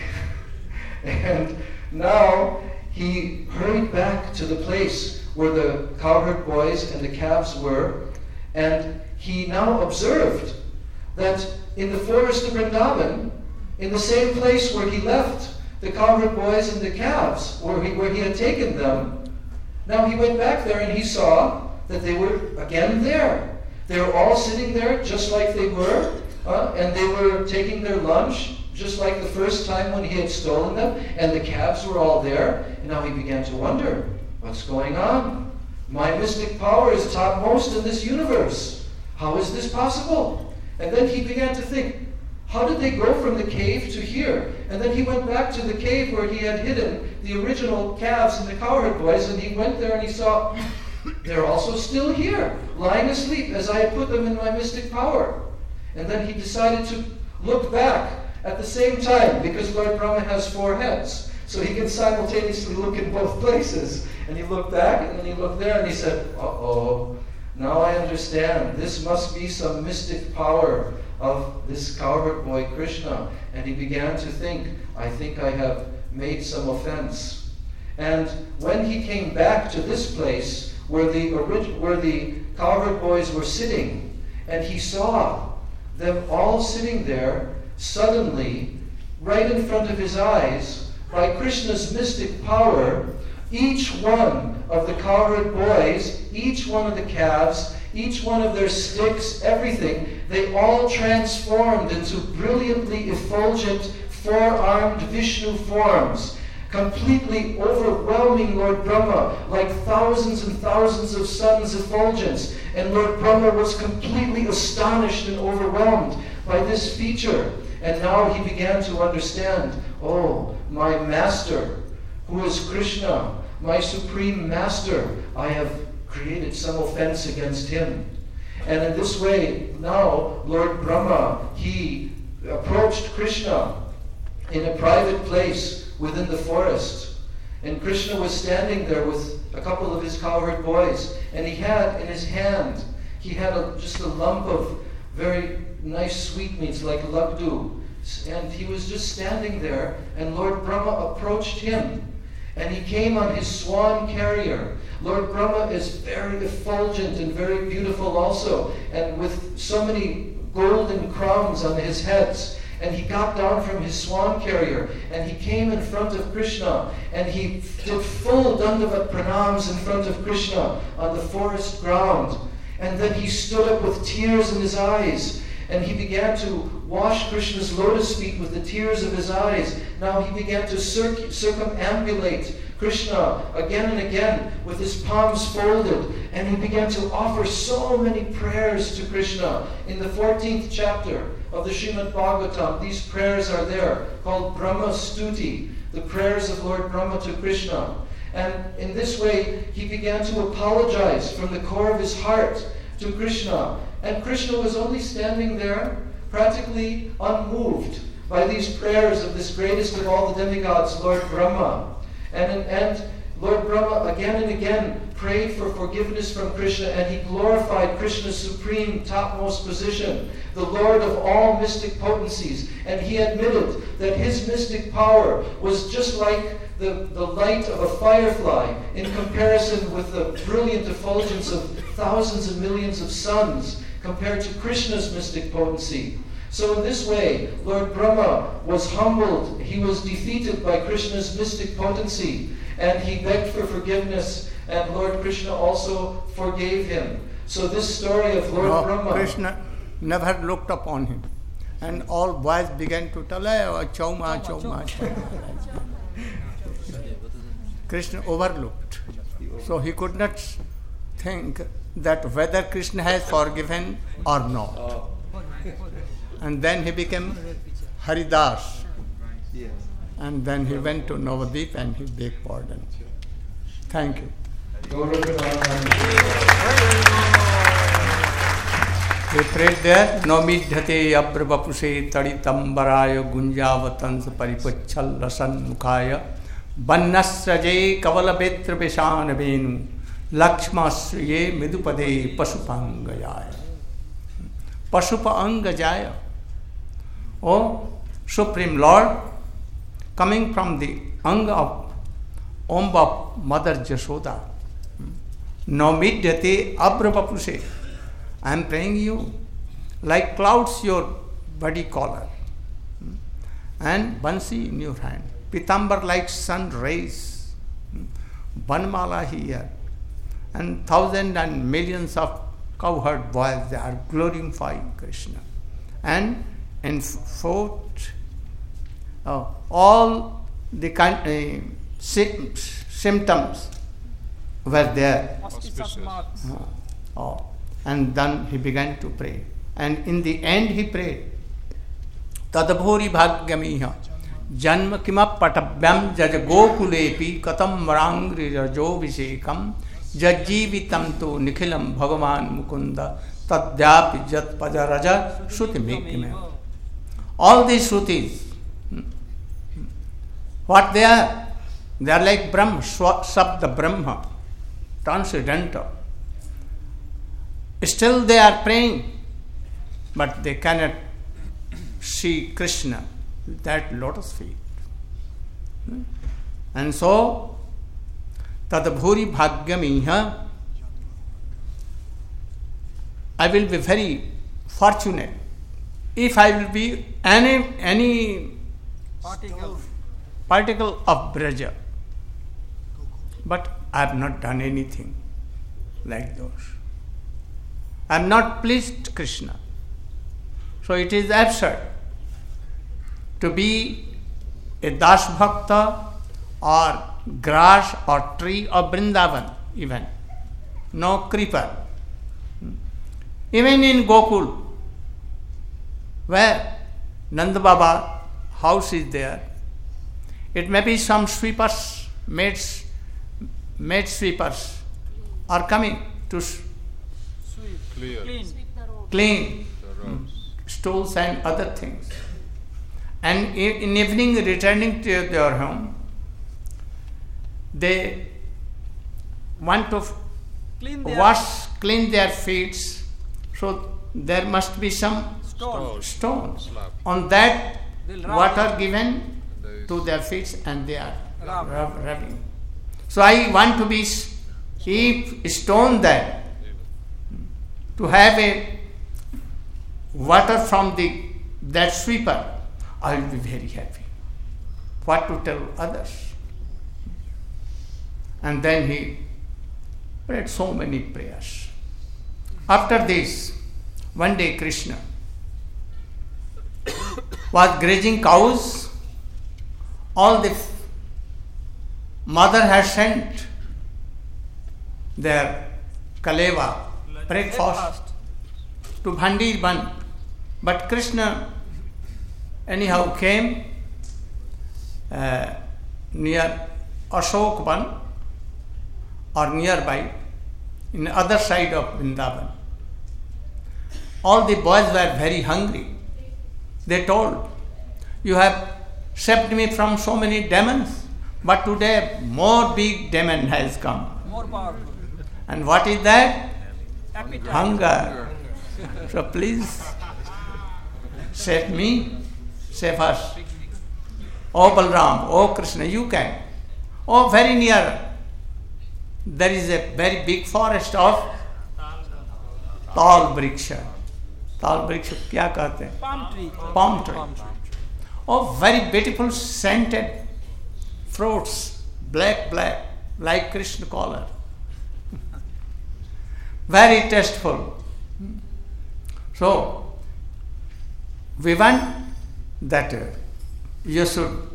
And now he hurried back to the place where the cowherd boys and the calves were, and he now observed that in the forest of Vrindavan, in the same place where he left the cowherd boys and the calves, where he had taken them, now he went back there and he saw that they were again there. They were all sitting there just like they were, and they were taking their lunch just like the first time when he had stolen them, and the calves were all there. And now he began to wonder, what's going on? My mystic power is topmost in this universe. How is this possible? And then he began to think, how did they go from the cave to here? And then he went back to the cave where he had hidden the original calves and the cowherd boys, and he went there and he saw, they're also still here, lying asleep as I had put them in my mystic power. And then he decided to look back at the same time, because Lord Brahma has 4 heads, so he can simultaneously look in both places. And he looked back, and then he looked there, and he said, uh-oh, now I understand. This must be some mystic power of this cowherd boy Krishna. And he began to think, I think I have made some offense. And when he came back to this place where the cowherd boys were sitting, and he saw them all sitting there, suddenly, right in front of his eyes, by Krishna's mystic power, each one of the cowherd boys, each one of the calves, each one of their sticks, everything, they all transformed into brilliantly effulgent, 4-armed Vishnu forms, completely overwhelming Lord Brahma, like thousands and thousands of suns' effulgence. And Lord Brahma was completely astonished and overwhelmed by this feature. And now he began to understand, oh, my master, who is Krishna, my supreme master, I have created some offense against him. And in this way, now Lord Brahma, he approached Krishna in a private place within the forest. And Krishna was standing there with a couple of his cowherd boys, and he had in his hand, he had just a lump of very nice sweetmeats like laddu. And he was just standing there, and Lord Brahma approached him. And he came on his swan carrier. Lord Brahma is very effulgent and very beautiful also, and with so many golden crowns on his heads. And he got down from his swan carrier, and he came in front of Krishna, and he did full Dandavat pranams in front of Krishna on the forest ground. And then he stood up with tears in his eyes, and he began to wash Krishna's lotus feet with the tears of his eyes. Now he began to circumambulate Krishna again and again with his palms folded, and he began to offer so many prayers to Krishna. In the 14th chapter of the Srimad Bhagavatam, these prayers are there, called Brahma Stuti, the prayers of Lord Brahma to Krishna. And in this way, he began to apologize from the core of his heart to Krishna. And Krishna was only standing there, practically unmoved by these prayers of this greatest of all the demigods, Lord Brahma. And Lord Brahma again and again prayed for forgiveness from Krishna, and he glorified Krishna's supreme topmost position, the Lord of all mystic potencies. And he admitted that his mystic power was just like the light of a firefly in comparison with the brilliant effulgence of thousands and millions of suns compared to Krishna's mystic potency. So in this way, Lord Brahma was humbled. He was defeated by Krishna's mystic potency, and he begged for forgiveness, and Lord Krishna also forgave him. So this story of Lord Brahma... Krishna never looked upon him, and all boys began to tell, Chauma, Chauma, Chauma. Krishna overlooked. So he could not think that whether Krishna has forgiven or not. And then he became Haridas. And then he went to Navadvip and he begged pardon. Thank you. He prayed there, Nomidhate abrabapuse taditambaraya gunjavatans paripachal rasan mukhaya Bannasraje kavalabhetra peshan venu Lakshmasriye midupade pasupangajaya. Pasupangajaya. Oh, Supreme Lord, coming from the Anga of Omba Mother Jashoda. Nomidhyate abrabapuse. I am praying you like clouds your body collar, and Bansi in your hand, Pitambar like sun rays, Banmala here, and thousands and millions of cowherd boys, they are glorifying Krishna. And in fourth, all the symptoms were there. And then he began to pray. And in the end he prayed, Tadabhori bhagyamiha janma kima patabhyam jaj gokulepi katam varangri rajo vishekam jajjivitam to nikhilam bhagavan mukunda tadyapi jat pajaraja shruti mekime. All these shrutis, what they are? They are like Brahma, Sabda Brahma, transcendental. Still they are praying, but they cannot see Krishna with that lotus feet. And so, Tadabhuri bhagyamiha, I will be very fortunate if I will be any particle of Braja. But I have not done anything like those. I am not pleased Krishna. So it is absurd to be a Das Bhakta or grass or tree of Vrindavan even. No creeper. Even in Gokul, where Nanda Baba house is there, it may be some sweepers, maid sweepers are coming to clean stools and other things. And in evening, returning to their home, they want to clean their feet, so there must be some stones. On that, water given to their feet, and they are Ravi. So I want to be, if stone that, to have a water from that sweeper, I will be very happy. What to tell others? And then he prayed so many prayers. After this, one day Krishna was grazing cows. All the mother had sent their kaleva, breakfast, to Bhandi Ban. But Krishna anyhow came near Ashok Ban, or nearby, in the other side of Vrindavan. All the boys were very hungry. They told, you have saved me from so many demons, but today more big demon has come. More powerful. And what is that? Appetite. Hunger. So please, save me, save us. Oh Balram, oh Krishna, you can. Oh, very near, there is a very big forest of Tal Vriksha. Tal Vriksha kya कहते हैं? Palm tree. Palm tree. Oh, very beautiful scented fruits, black, like Krishna color. Very tasteful. So, we want that you should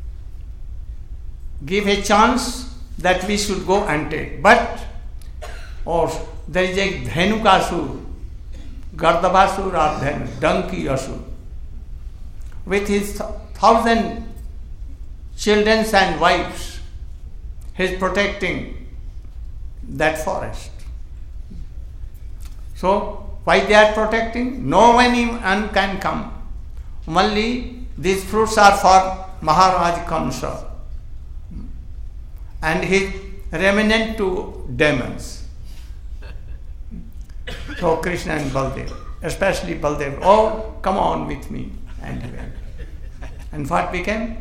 give a chance that we should go and take. But, or there is a Dhenukasur, Gardabasur or Dhenu, donkey Asur, with his 1,000 children and wives, he is protecting that forest. So, why they are protecting? No one can come. Only these fruits are for Maharaj Kamsa and his remnant to demons. So Krishna and Baldev, especially Baldev, oh, come on with me. And he went. And what became?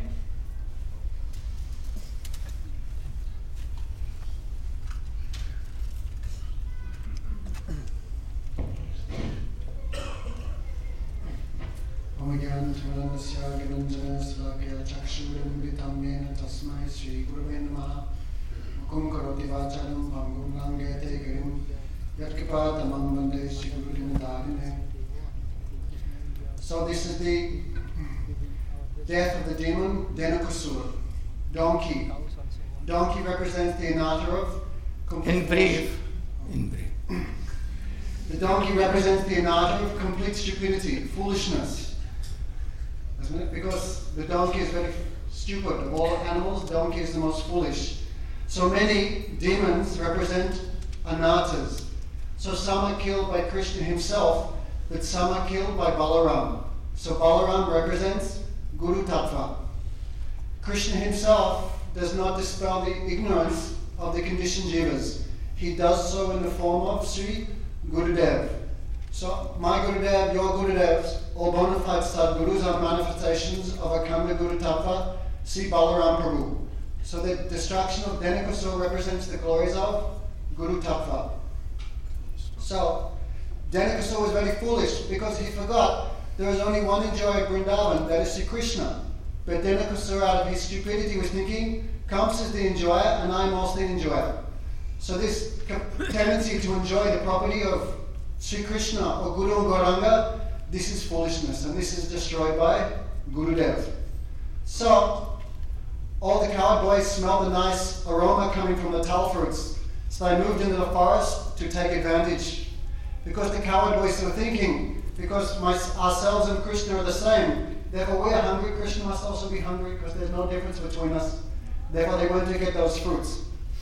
So this is the death of the demon Dhenukasura, donkey. Donkey represents the anata of complete. In brief. The donkey represents the anata of complete stupidity, foolishness. Isn't it? Because the donkey is very stupid. Of all animals, donkey is the most foolish. So many demons represent anatas. So some are killed by Krishna himself, but some are killed by Balaram. So Balaram represents Guru Tattva. Krishna himself does not dispel the ignorance of the conditioned jivas. He does so in the form of Sri Gurudev. So my Gurudev, your Gurudevs, all bona fide Sadgurus are manifestations of Akhanda Guru Tattva, Sri Balaram Prabhu. So the destruction of Dhenukasura represents the glories of Guru Tattva. So Dhenukasura was very foolish because he forgot there is only one enjoyer of Vrindavan, that is Sri Krishna. But Dhenukasura, out of his stupidity, was thinking, Kamsa is the enjoyer and I'm also the enjoyer. So this tendency to enjoy the property of Sri Krishna or Guru Gauranga, this is foolishness, and this is destroyed by Gurudev. So all the coward boys smelled the nice aroma coming from the tal fruits. So they moved into the forest to take advantage. Because the coward boys were thinking, because ourselves and Krishna are the same, therefore we are hungry, Krishna must also be hungry because there's no difference between us. Therefore they went to get those fruits.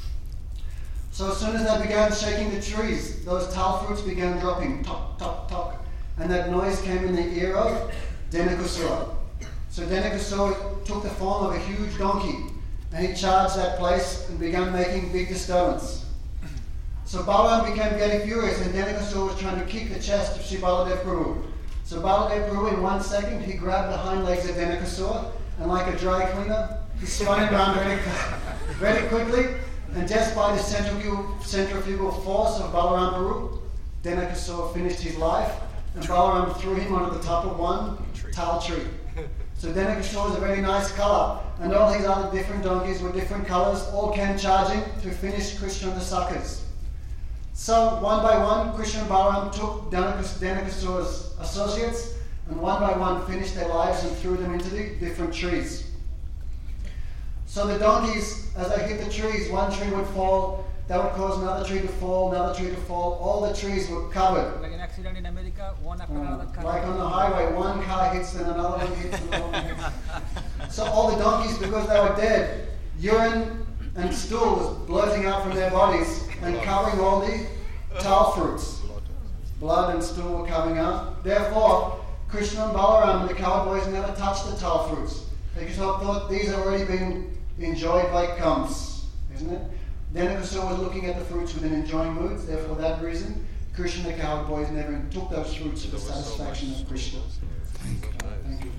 So as soon as they began shaking the trees, those tal fruits began dropping, tock, tock, tock. And that noise came in the ear of Dhenukasura. So Dhenukasura took the form of a huge donkey and he charged that place and began making big disturbance. So Balaram became getting furious and Dhenukasura was trying to kick the chest of Sri Baladev Prabhu. So Baladev Prabhu, in 1 second, he grabbed the hind legs of Dhenukasura and like a dry cleaner, He spun it around very quickly, and just by the centrifugal force of Balaram Baru, Denakasura finished his life, and Balaram threw him onto the top of one tal tree. So Denakasura is a very nice color, and all these other different donkeys with different colors all came charging to finish Krishna and the suckers. So one by one, Krishna and Balaram took Denakasura's associates, and one by one finished their lives and threw them into the different trees. So the donkeys, as they hit the trees, one tree would fall, that would cause another tree to fall, another tree to fall. All the trees were covered. Like an accident in America, one after another car. Like on the highway, one car hits, then another one hits, and another one hits. So all the donkeys, because they were dead, urine and stool was blurting out from their bodies and covering all the tal fruits. Blood and stool were coming out. Therefore, Krishna and Balaram and the cowboys never touched the tal fruits. They just thought these have already been enjoyed by comes, isn't it? Denakasura was looking at the fruits with an enjoying mood. Therefore, for that reason, Krishna and the cowboys never took those fruits to the satisfaction of Krishna. Thank you. Thank you.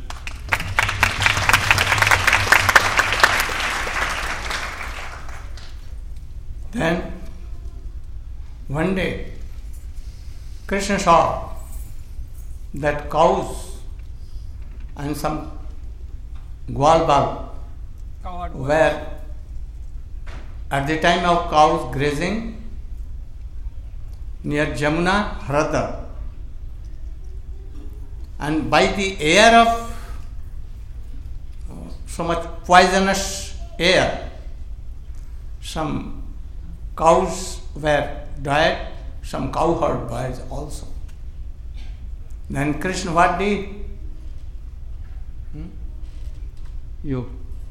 Then, one day, Krishna saw that cows and some Gwalbal were at the time of cows grazing near Jamuna Hrada, and by the air of so much poisonous air, some cows were died, some cowherd boys also. Then Krishna what did? You.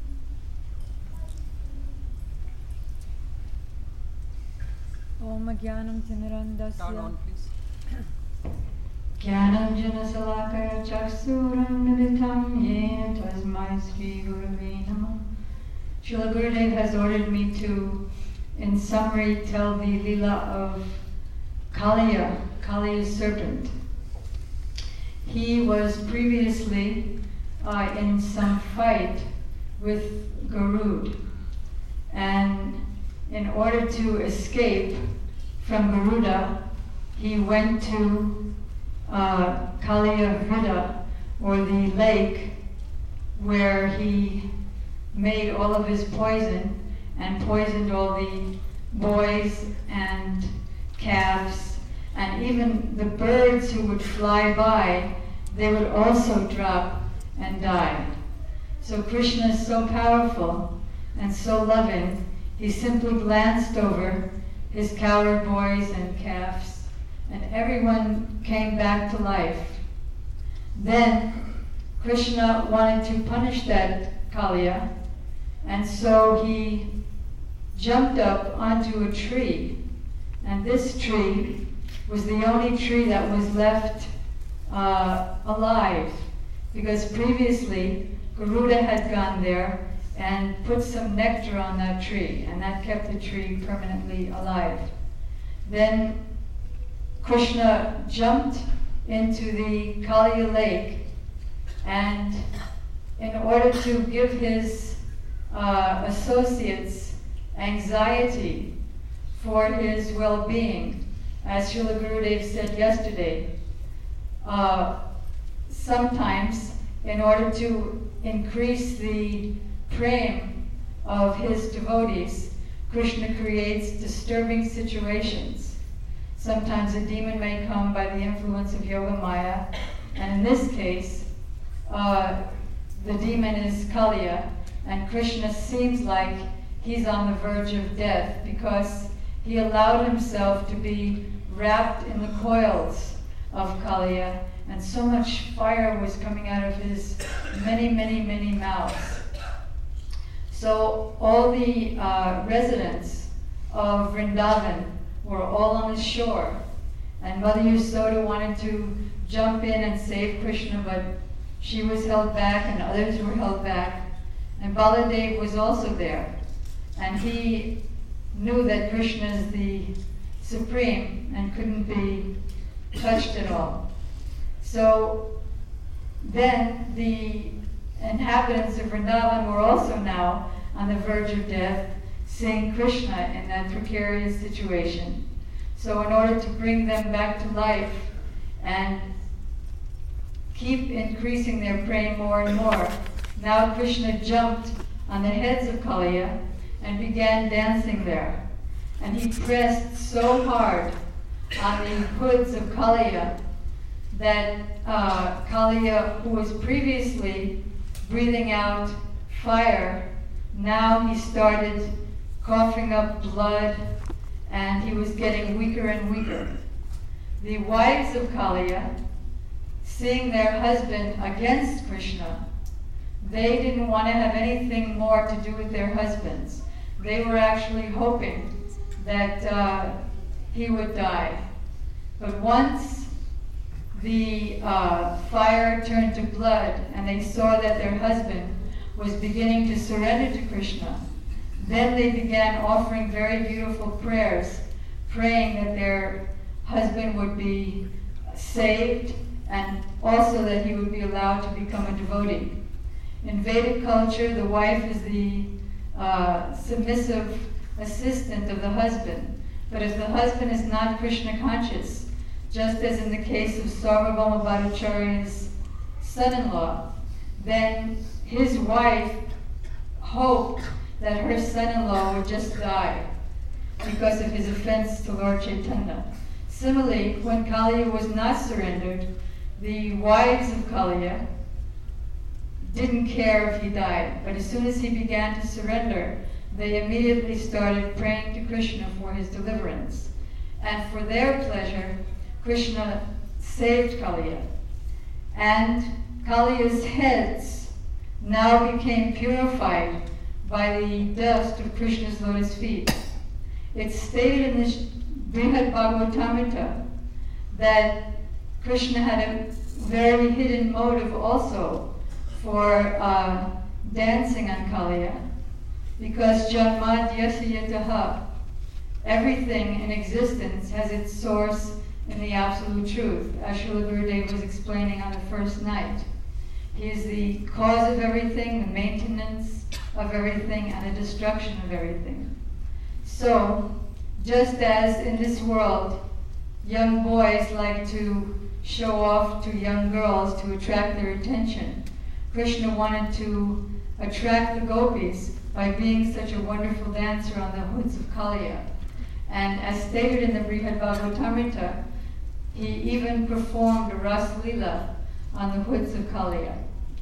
Om Jnanam Timirandasya. Down on, please. Jnanam Janasalakaya Chaksuram Militam Yena Tasmai Sri Gurave Namah. Srila Gurudev has ordered me to, in summary, tell the Leela of Kaliya's serpent. He was previously in some fight with Garud, and in order to escape from Garuda, he went to Kaliya Hrida, or the lake, where he made all of his poison and poisoned all the boys and calves, and even the birds who would fly by, they would also drop and die. So Krishna is so powerful and so loving, he simply glanced over his cowherd boys and calves, and everyone came back to life. Then Krishna wanted to punish that Kaliya, and so he jumped up onto a tree, and this tree was the only tree that was left alive, because previously Garuda had gone there and put some nectar on that tree, and that kept the tree permanently alive. Then Krishna jumped into the Kaliya lake, and in order to give his associates anxiety for his well-being, as Srila Gurudev said yesterday, sometimes in order to increase the prem of his devotees, Krishna creates disturbing situations. Sometimes a demon may come by the influence of Yoga Maya, and in this case, the demon is Kaliya, and Krishna seems like he's on the verge of death because he allowed himself to be wrapped in the coils of Kaliya, and so much fire was coming out of his many, many, many mouths. So all the residents of Vrindavan were all on the shore, and Mother Yasoda wanted to jump in and save Krishna, but she was held back and others were held back. And Baladev was also there, and he knew that Krishna is the supreme and couldn't be touched at all. So then the inhabitants of Vrindavan were also now on the verge of death, seeing Krishna in that precarious situation. So in order to bring them back to life and keep increasing their praying more and more, now Krishna jumped on the heads of Kaliya and began dancing there. And he pressed so hard on the hoods of Kaliya that Kaliya, who was previously breathing out fire, now he started coughing up blood, and he was getting weaker and weaker. The wives of Kaliya, seeing their husband against Krishna, they didn't want to have anything more to do with their husbands. They were actually hoping that he would die. But once the fire turned to blood and they saw that their husband was beginning to surrender to Krishna, then they began offering very beautiful prayers, praying that their husband would be saved and also that he would be allowed to become a devotee. In Vedic culture, the wife is the submissive assistant of the husband. But if the husband is not Krishna conscious, just as in the case of Sarvabhauma Bhattacharya's son-in-law, then his wife hoped that her son-in-law would just die because of his offense to Lord Chaitanya. Similarly, when Kaliya was not surrendered, the wives of Kaliya didn't care if he died, but as soon as he began to surrender, they immediately started praying to Krishna for his deliverance. And for their pleasure, Krishna saved Kaliya. And Kaliya's heads now became purified by the dust of Krishna's lotus feet. It's stated in the Brihad Bhagavatamrita that Krishna had a very hidden motive also for dancing on Kaliya, because Janmadyasya, everything in existence has its source in the absolute truth, as Srila Gurudev was explaining on the first night. He is the cause of everything, the maintenance of everything, and the destruction of everything. So, just as in this world, young boys like to show off to young girls to attract their attention, Krishna wanted to attract the gopis by being such a wonderful dancer on the hoods of Kaliya. And as stated in the Brihad Bhagavatamrita, he even performed a Ras Leela on the hoods of Kaliya.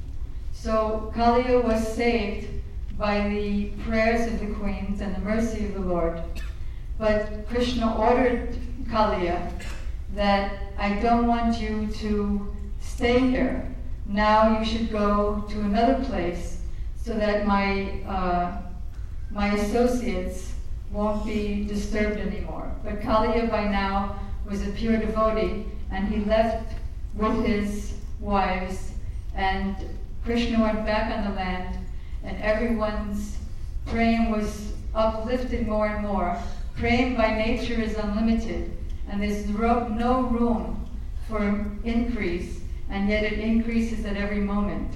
So Kaliya was saved by the prayers of the queens and the mercy of the Lord. But Krishna ordered Kaliya that I don't want you to stay here. Now you should go to another place so that my associates won't be disturbed anymore. But Kaliya by now was a pure devotee, and he left with his wives, and Krishna went back on the land, and everyone's praying was uplifted more and more. Praying by nature is unlimited, and there's no room for increase, and yet it increases at every moment.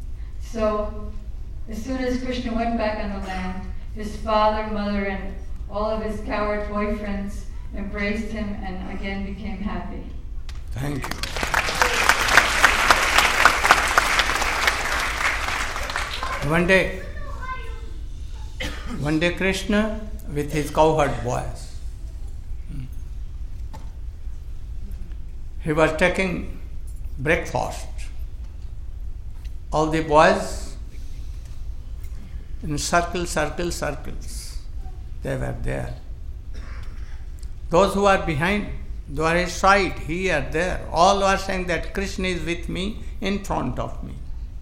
So as soon as Krishna went back on the land, his father, mother, and all of his coward boyfriends embraced him and again became happy. Thank you. One day Krishna with his cowherd boys, he was taking breakfast. All the boys in circles, they were there. Those who are behind, they are his side, here, there, all are saying that Krishna is with me, in front of me.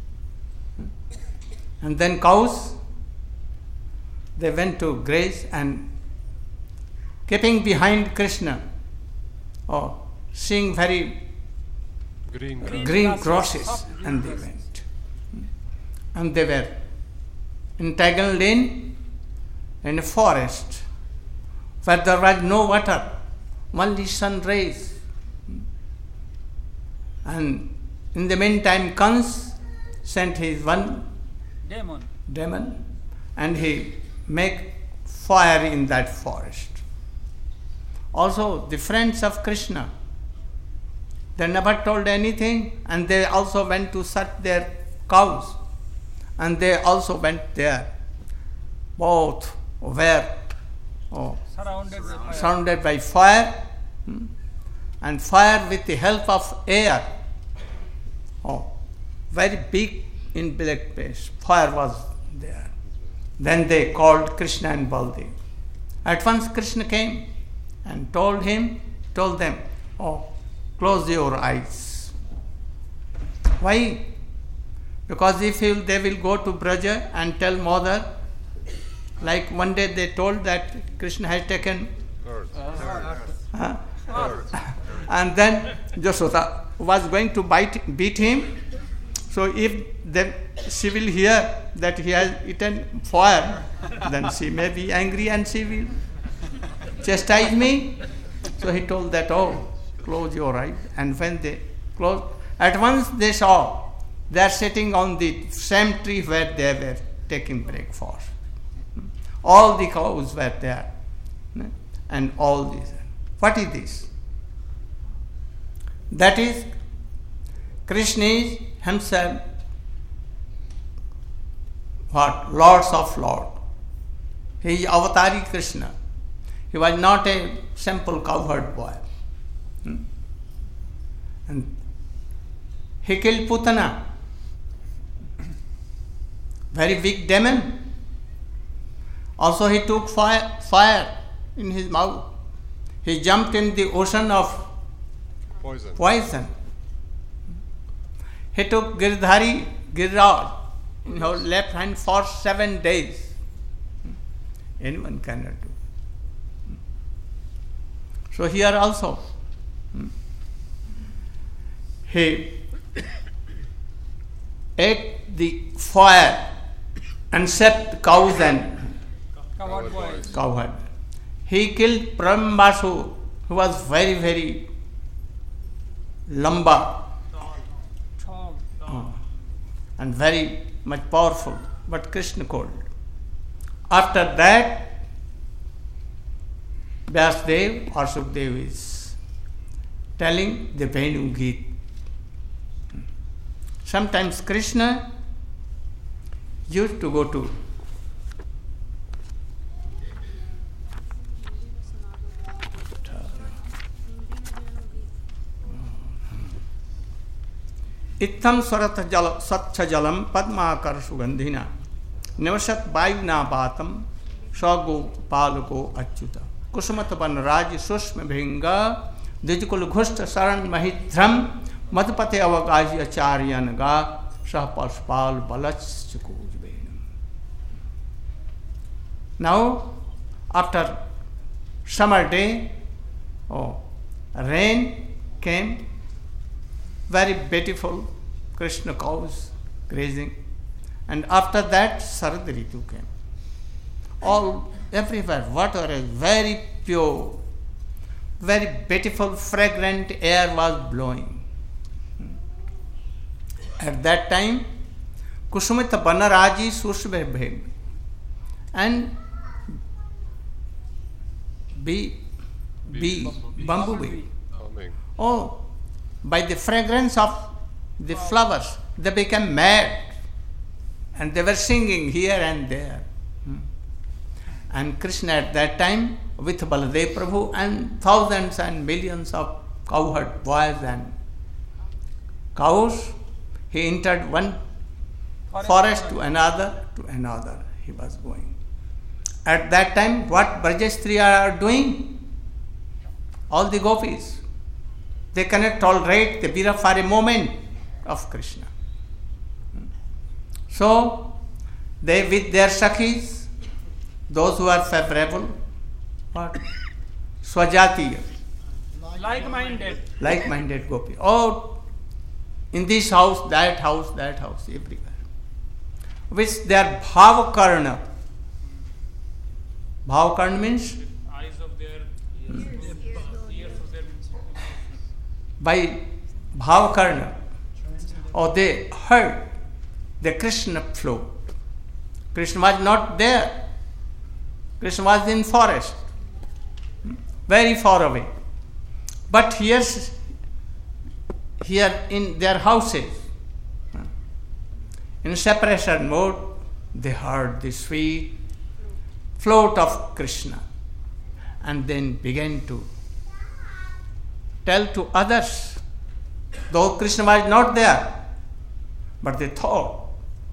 And then cows, they went to graze and keeping behind Krishna, seeing very green grasses, and they went. And they were entangled in a forest where there was no water, only sun rays. And in the meantime, Kans sent his one demon and he make fire in that forest. Also, the friends of Krishna, they never told anything, and they also went to search their cows, and they also went there. Both were surrounded by fire, and fire with the help of air. Very big in black place. Fire was there. Then they called Krishna and Baldev. At once Krishna came and told them, close your eyes. Why? Because if they will go to Braja and tell mother, like one day they told that Krishna has taken earth. And then Yashoda was going to beat him. So if she will hear that he has eaten fire, then she may be angry and she will chastise me. So he told that, close your eyes. And when they closed, at once they saw they are sitting on the same tree where they were taking breakfast. All the cows were there. And all this. What is this? That is, Krishna is himself Lords of Lord. He is Avatari Krishna. He was not a simple cowherd boy. And he killed Putana, very big demon. Also he took fire in his mouth. He jumped in the ocean of poison. He took Girdhari, Giriraj, in his left hand for 7 days. Anyone cannot do. So here also, he ate the fire and set cows and cowherd. He killed Prambhasu, who was very, very lamba and very much powerful, but Krishna called. After that, Vyasdev or Sukdev is telling the Venu Geet. Sometimes Krishna used to go to Itham Satcha Jalam Padmakar Sugandhina Nivasat Vayuna Batam Sago Palako Achyuta Kusumat Banraj Sushma Bhinga Dijikul Ghusta Saran Mahithram Madhpate Avagaji Acharyanaga Sahpaspal Balach Chikujbenam. Now, after summer day, rain came, very beautiful Krishna cows grazing, and after that Sarad Ritu came. All everywhere water is very pure, very beautiful fragrant air was blowing. At that time Kusumita Banaraji Sushbe Bheg and bumblebee. By the fragrance of the flowers, they became mad and they were singing here and there. And Krishna at that time, with Baladev Prabhu and thousands and millions of cowherd boys and cows, he entered one forest to another he was going. At that time, what Brajastri are doing? All the gopis, they cannot tolerate the Vira for a moment of Krishna. So, they with their Sakhis, those who are favorable, what? Swajatiya. Like-minded gopi. Oh, in this house, that house, everywhere. Which they are Bhavakarna. Bhavakarna means? Eyes of their ears of their by Bhavakarna, or they heard the Krishna float. Krishna was not there. Krishna was in forest, very far away. But here in their houses, in separation mode, they heard the sweet float of Krishna and then began to tell to others, though Krishna was not there, but they thought,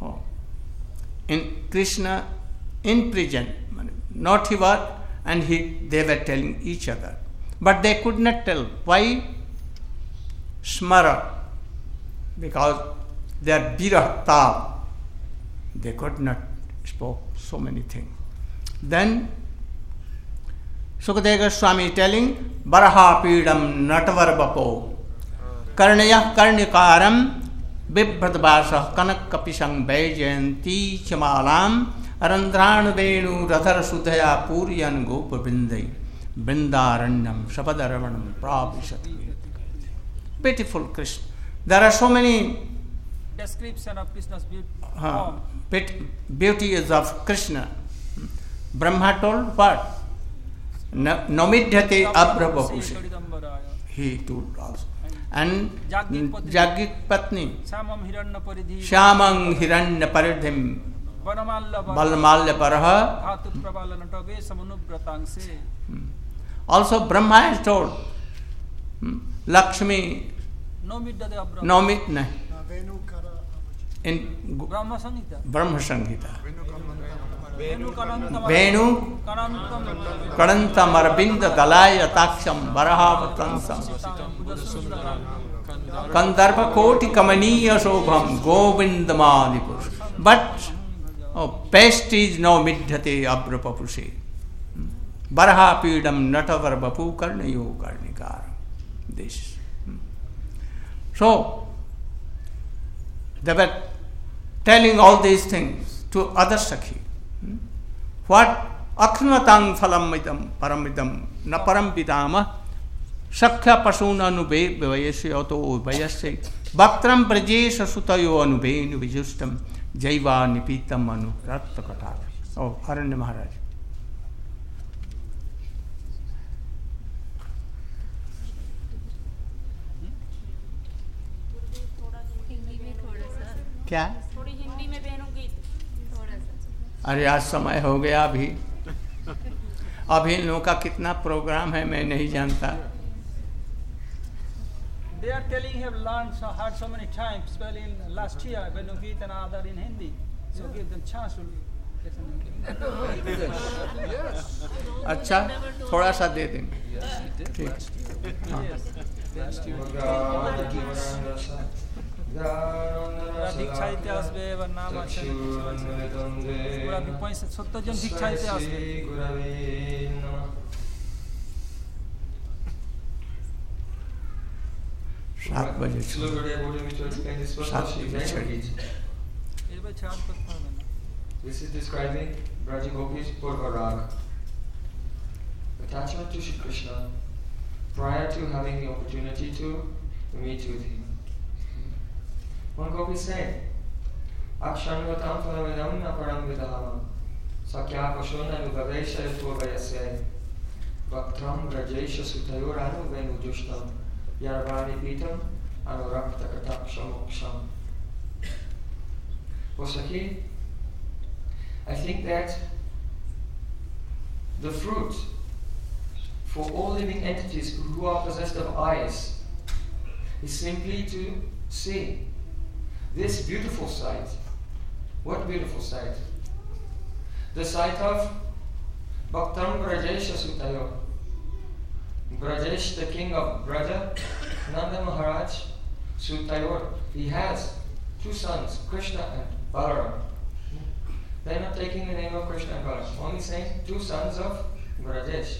in Krishna in prison, not he was, and they were telling each other. But they could not tell. Why? Smara. Because their birahta, they could not spoke so many things. Then Sukadeva Goswami telling, Baraha pidam natvar bapo karnaya karnikaram bibhradvasa kanakapisang vajayanti chamalam arandran venu rathar sudhaya puriyan gopavindai bindaranyam shapadaravanam pravisati. Beautiful Krishna. There are so many description of Krishna's beauty is of Krishna. Brahma told what? Nomidhyate abrabhapuse. He told also. And Jaggik Patni, Shamang Hiranya Paridhim, Balmalya Paraha. Also Brahma has told Lakshmi Nomit in Brahma Samhita. Venu Karantam Arabinda Dalaya Taksham Varahavatransam Kandarpa Koti Kamaniya Shobham Govindamadipush. But best is no midhate abrapapuse. Baraha pidam natavar bapu karnayo karnikara. This. So, they were telling all these things to other Sakhi. What? Akhnatang phalamidam paramidam na parampitama Sakhya pasuna anube vayasya auto vayasya Bhaktram prajesha sutayo anube nuvijustam Jaiva nipitam anu ratta kata. Oh, Aranya Maharaj. क्या? थोड़ी हिंदी में बहनों की थोड़ा सा। अरे आज समय हो गया अभी इन लोगों का कितना प्रोग्राम है मैं नहीं जानता. They are telling you have learned so hard so many times, especially in last year when you get another in Hindi, so give them chance to listen. अच्छा थोड़ा सा दे देंगे. ठीक. भिक्षा दिते আসবে এবার নাম আছে পুরা 70 জন भिक्षा দিতে আসবে 7 बजे This is describing Braja Gopis Purva Rag. Attachment to Shri Krishna prior to having the opportunity to meet with him. One Gopi said, Akshanvatam phalamidam na param vidahama Sakya pashona nubhavesha yatuvayasya Bhaktram rajesha sutayor anu venujushtam Yarvani pitam anurakta kataksham. For Sakhi, I think that the fruit for all living entities who are possessed of eyes is simply to see this beautiful sight. What beautiful sight? The sight of Bhaktam Brajesha Sutayo. Brajesh, the king of Braja, Nanda Maharaj Sutayor. He has 2 sons, Krishna and Balaram. They are not taking the name of Krishna and Balaram, only saying 2 sons of Brajesh.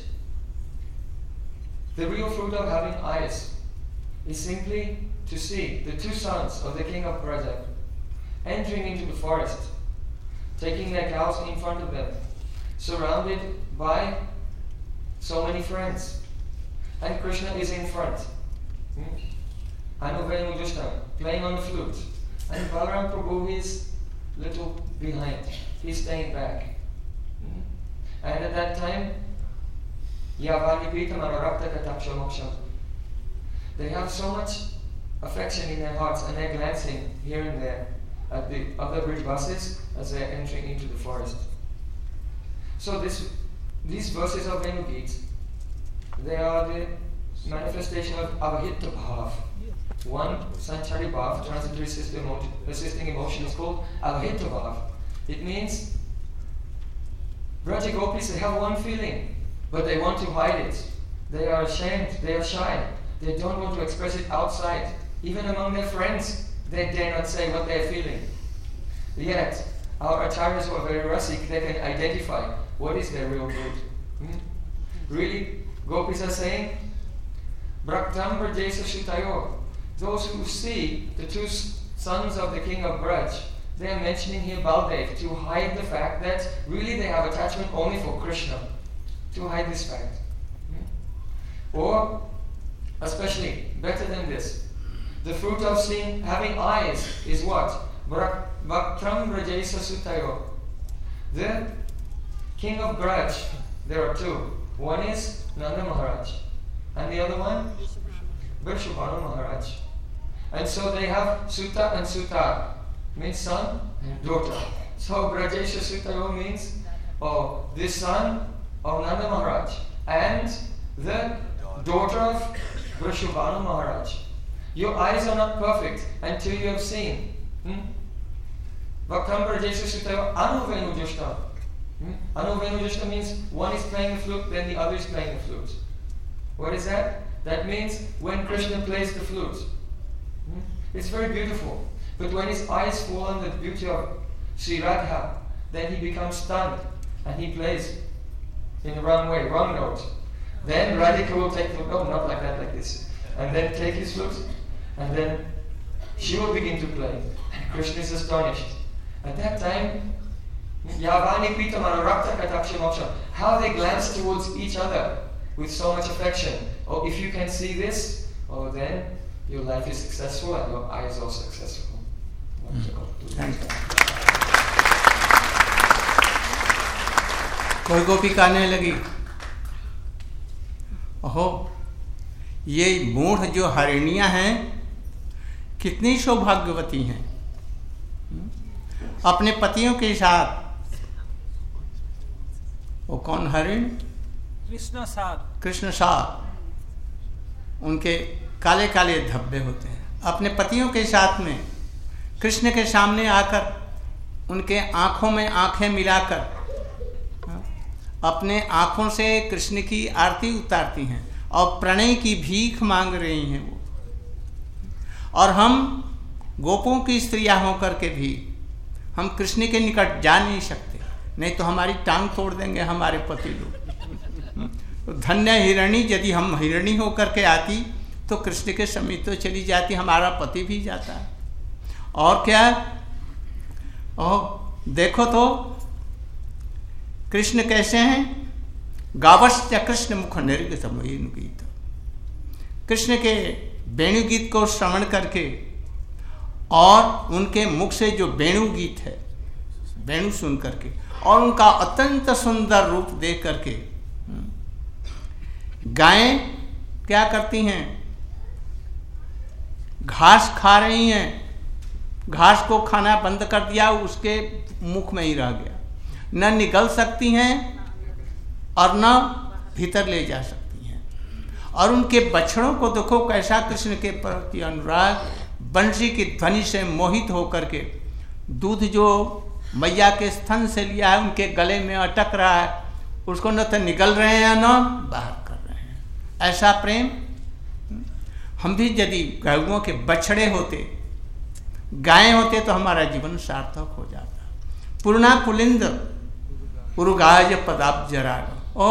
The real fruit of having eyes is simply to see the 2 sons of the king of Braja entering into the forest, taking their cows in front of them, surrounded by so many friends. And Krishna is in front. Anuvenu Jushtam, playing on the flute. And Balaram Prabhu is little behind. He's staying back. And at that time, they have so much affection in their hearts, and they're glancing here and there at the other bridge buses as they're entering into the forest. So these verses of Venugit, they are the manifestation of Avahita Bhav. One Sanchari Bhav, transitory assisting emotion, is called Avahita Bhav. It means Braja Gopis, they have one feeling, but they want to hide it. They are ashamed, they are shy. They don't want to express it outside. Even among their friends, they dare not say what they are feeling. Yet, our acharyas who are very rasik, they can identify what is their real mood. Really, Gopis are saying, Braktam Brajesa Shutayo. Those who see the two sons of the king of Braj, they are mentioning here Baldev to hide the fact that really they have attachment only for Krishna. To hide this fact. Or, especially, better than this, the fruit of seeing, having eyes is what? Bhaktram Brajesa Sutayo. The king of Braj, there are two. One is Nanda Maharaj, and the other one, Vrishabhanu Maharaj. And so they have Suta and Suta, means son and daughter. So Brajesha Sutayo means the son of Nanda Maharaj and the daughter of Vrishabhanu Maharaj. Your eyes are not perfect until you have seen. Bhaktam Brajesha Sutayo Anu Venujashta. Anu Venujashta means one is playing the flute, then the other is playing the flute. What is that? That means when Krishna plays the flute. It's very beautiful. But when his eyes fall on the beauty of Sri Radha, then he becomes stunned and he plays in the wrong way, wrong note. Then Radhika will take the flute, no, not like that, like this. And then take his flute, and then she will begin to play. And Krishna is astonished. At that time, Yavani Pitamana Rakta Kataksha Moksha, how they glance towards each other with so much affection. Oh, if you can see this, then your life is successful and your eye is also successful. Thank you. कोई गोपी कहने लगी, ओहो, ये मूढ़ जो हरिणियां हैं कितनी सौभाग्यवती हैं, अपने पतियों के साथ। वो कौन हरिण? कृष्ण साथ। उनके काले काले धब्बे होते हैं। अपने पतियों के साथ में कृष्ण के सामने आकर उनके आँखों में आँखें मिलाकर अपने आँखों से कृष्ण की आरती उतारती हैं और प्रणय की भीख मांग रही हैं वो। और हम गोपों की स्त्रियां होकर के भी हम कृष्ण के निकट जा नहीं सकते, नहीं तो हमारी टांग तोड़ देंगे हमारे पति लोग। तो धन्य हिरणी, यदि हम हिरणी होकर के आती तो कृष्ण के समीप तो चली जाती, हमारा पति भी जाता है। और क्या, देखो तो कृष्ण कैसे हैं। गावश्च कृष्ण मुख निर्गतम वेणुगीत। कृष्ण के वेणुगीत को श्रवण करके और उनके मुख से जो वेणुगीत है, वेणु सुन करके और उनका अत्यंत सुंदर रूप देख करके गायें क्या करती हैं, घास खा रही हैं, घास को खाना बंद कर दिया, उसके मुख में ही रह गया, न निगल सकती हैं और न भीतर ले जा सकती हैं। और उनके बछड़ों को देखो कैसा कृष्ण के प्रति अनुराग, बंशी की ध्वनि से मोहित होकर के दूध जो मैया के स्तन से लिया है उनके गले में अटक रहा है, उसको न तो निगल रहे हैं न बाहर कर रहे हैं। ऐसा प्रेम हम भी यदि गौओं के बछड़े होते, गायें होते तो हमारा जीवन सार्थक हो जाता। पूर्णा पुलिंद उरुगाज पदाब्ज राग। ओ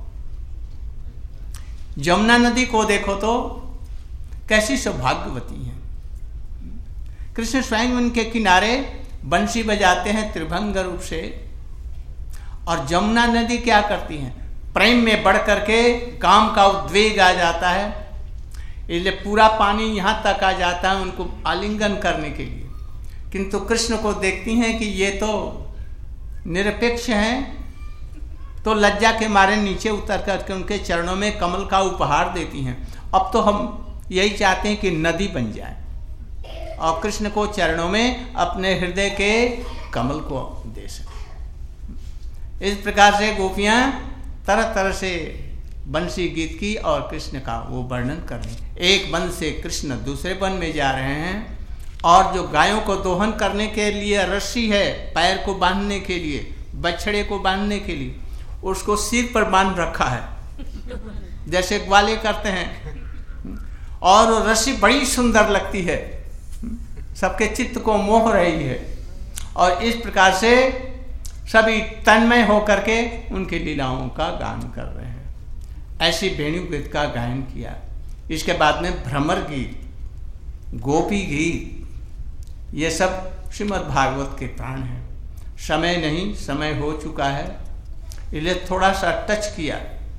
यमुना नदी को देखो तो कैसी सौभाग्यवती है। कृष्ण स्वयं उनके किनारे बंशी बजाते हैं त्रिभंग रूप से, और यमुना नदी क्या करती हैं, प्रेम में बढ़ करके काम का उद्वेग आ जाता है, इसलिए पूरा पानी यहाँ तक आ जाता है उनको आलिंगन करने के लिए। किंतु कृष्ण को देखती हैं कि ये तो निरपेक्ष हैं, तो लज्जा के मारे नीचे उतर करके उनके चरणों में कमल का उपहार देती हैं। अब तो हम यही चाहते हैं कि नदी बन जाए और कृष्ण को चरणों में अपने हृदय के कमल को दे सके। इस प्रकार से गोपियां तरह तरह से बंसी गीत की और कृष्ण का वो वर्णन कर रहे हैं। एक वन से कृष्ण दूसरे वन में जा रहे हैं और जो गायों को दोहन करने के लिए रस्सी है, पैर को बांधने के लिए, बछड़े को बांधने के लिए, उसको सिर पर बांध रखा है जैसे ग्वाले करते हैं, और वो रस्सी बड़ी सुंदर लगती है, सबके चित्त को मोह रही है। और इस प्रकार से सभी तन्मय होकर के उनकी लीलाओं का गान कर रहे हैं। ऐसी वेणु गीत का गायन किया। इसके बाद में भ्रमर गीत, गोपी गीत, ये सब श्रीमद् भागवत के प्राण हैं। समय नहीं, समय हो चुका है, इसलिए थोड़ा सा टच किया।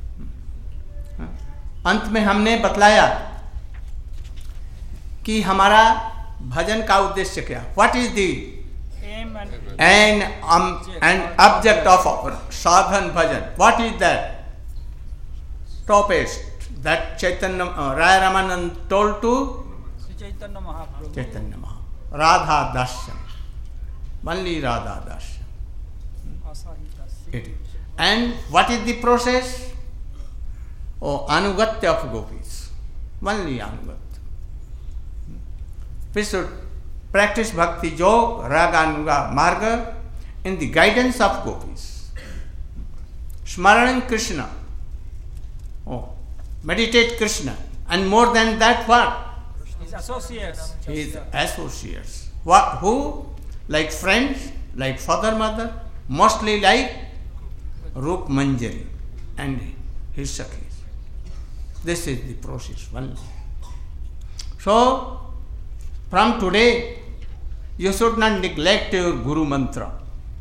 अंत में हमने बतलाया कि हमारा भजन का उद्देश्य क्या, what is the end object of sadhan bhajan, what is that toppest that Chaitanya Rai Ramanand told to Chaitanya Mahaprabhu, Chaitanya Mahaprabhu, Radha dasyam, only Radha dasyam. And what is the process? Oh, anugatya of gopis, only anugatya. We should practice bhakti yoga, raga anuga marga in the guidance of gopis. Smarana Krishna. Oh, meditate Krishna. And more than that, what? His associates. His associates. What? Who? Like friends, like father, mother, mostly like Rup Manjari and his sakhis. This is the process only. So, from today, you should not neglect your Guru mantra.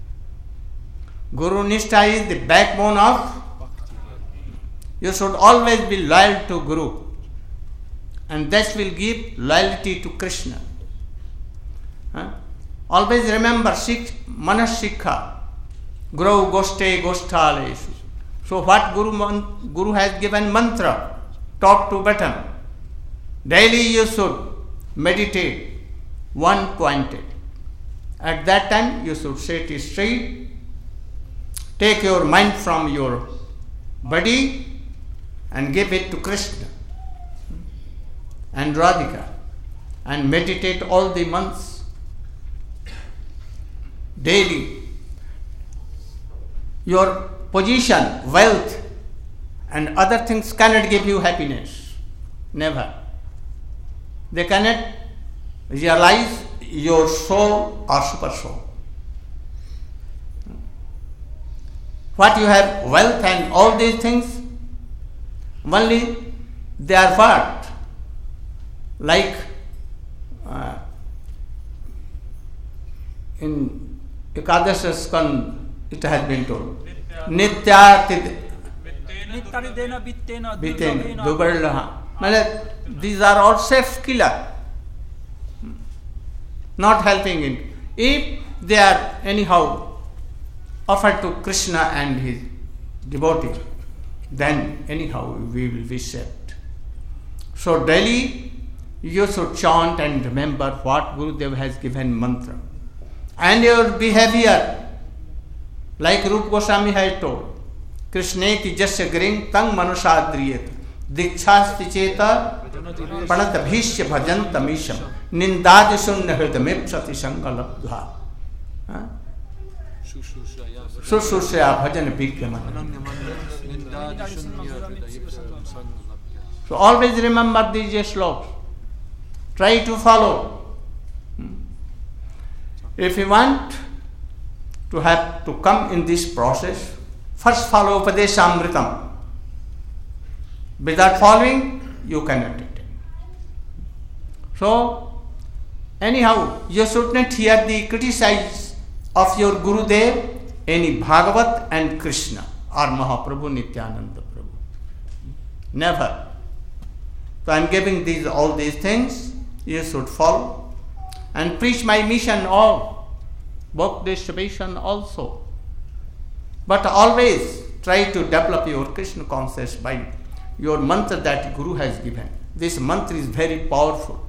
Guru Nishtha is the backbone of. You should always be loyal to Guru, and that will give loyalty to Krishna. Always remember Manas Sikha, Guru Goste Gosthalesu. So what Guru has given mantra, top to bottom. Daily you should meditate one pointed. At that time you should sit straight, take your mind from your body and give it to Krishna and Radhika and meditate all the months. Daily, your position, wealth, and other things cannot give you happiness. Never. They cannot realize your soul or super soul. What you have, wealth and all these things, only they are what? Like in Ekadasha Skand, it has been told. Nityartid Biten Dubarlaha. These are all self-killer, not helping it. If they are anyhow offered to Krishna and his devotee, then anyhow we will be saved. So daily you should chant and remember what Gurudev has given mantra. And your behavior, like Rupa Goswami has told, Krishneti jasya gring tang manusadriyet dikshasti cheta panat bhishya bhajan tamisham nindaj sunna hridamipsati sangalabdha sushushya bhajan bhikyaman. So always remember these slokas. Try to follow. If you want to have to come in this process, first follow Upadeshamritam. Without following, you cannot attain. So, anyhow, you should not hear the criticize of your Gurudev, any Bhagavat and Krishna or Mahaprabhu Nityananda Prabhu. Never. So I am giving all these things, you should follow. and preach my mission all, book distribution also. But always try to develop your Krishna consciousness by your mantra that Guru has given. This mantra is very powerful.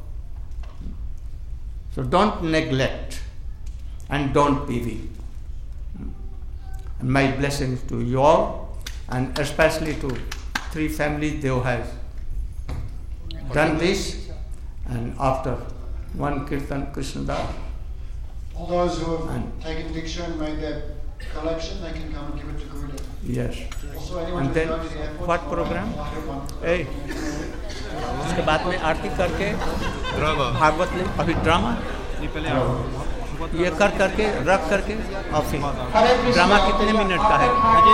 So don't neglect and don't be weak. And my blessings to you all, and especially to 3 families, they have done this, and after one Kirtan Krishna Das. All those who have taken Diksha and made their collection, they can come and give it to Gurudev. Yes. Also, anyone And who's then going to the airport, what program? Hey. उसके बाद में आरती करके भागवत में अभी drama ये कर करके रख करके और फिर ड्रामा कितने मिनट का है?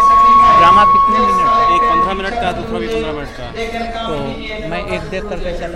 ड्रामा कितने मिनट? एक 15 मिनट का, दूसरा भी 15 मिनट का। तो मैं एक देख करके चला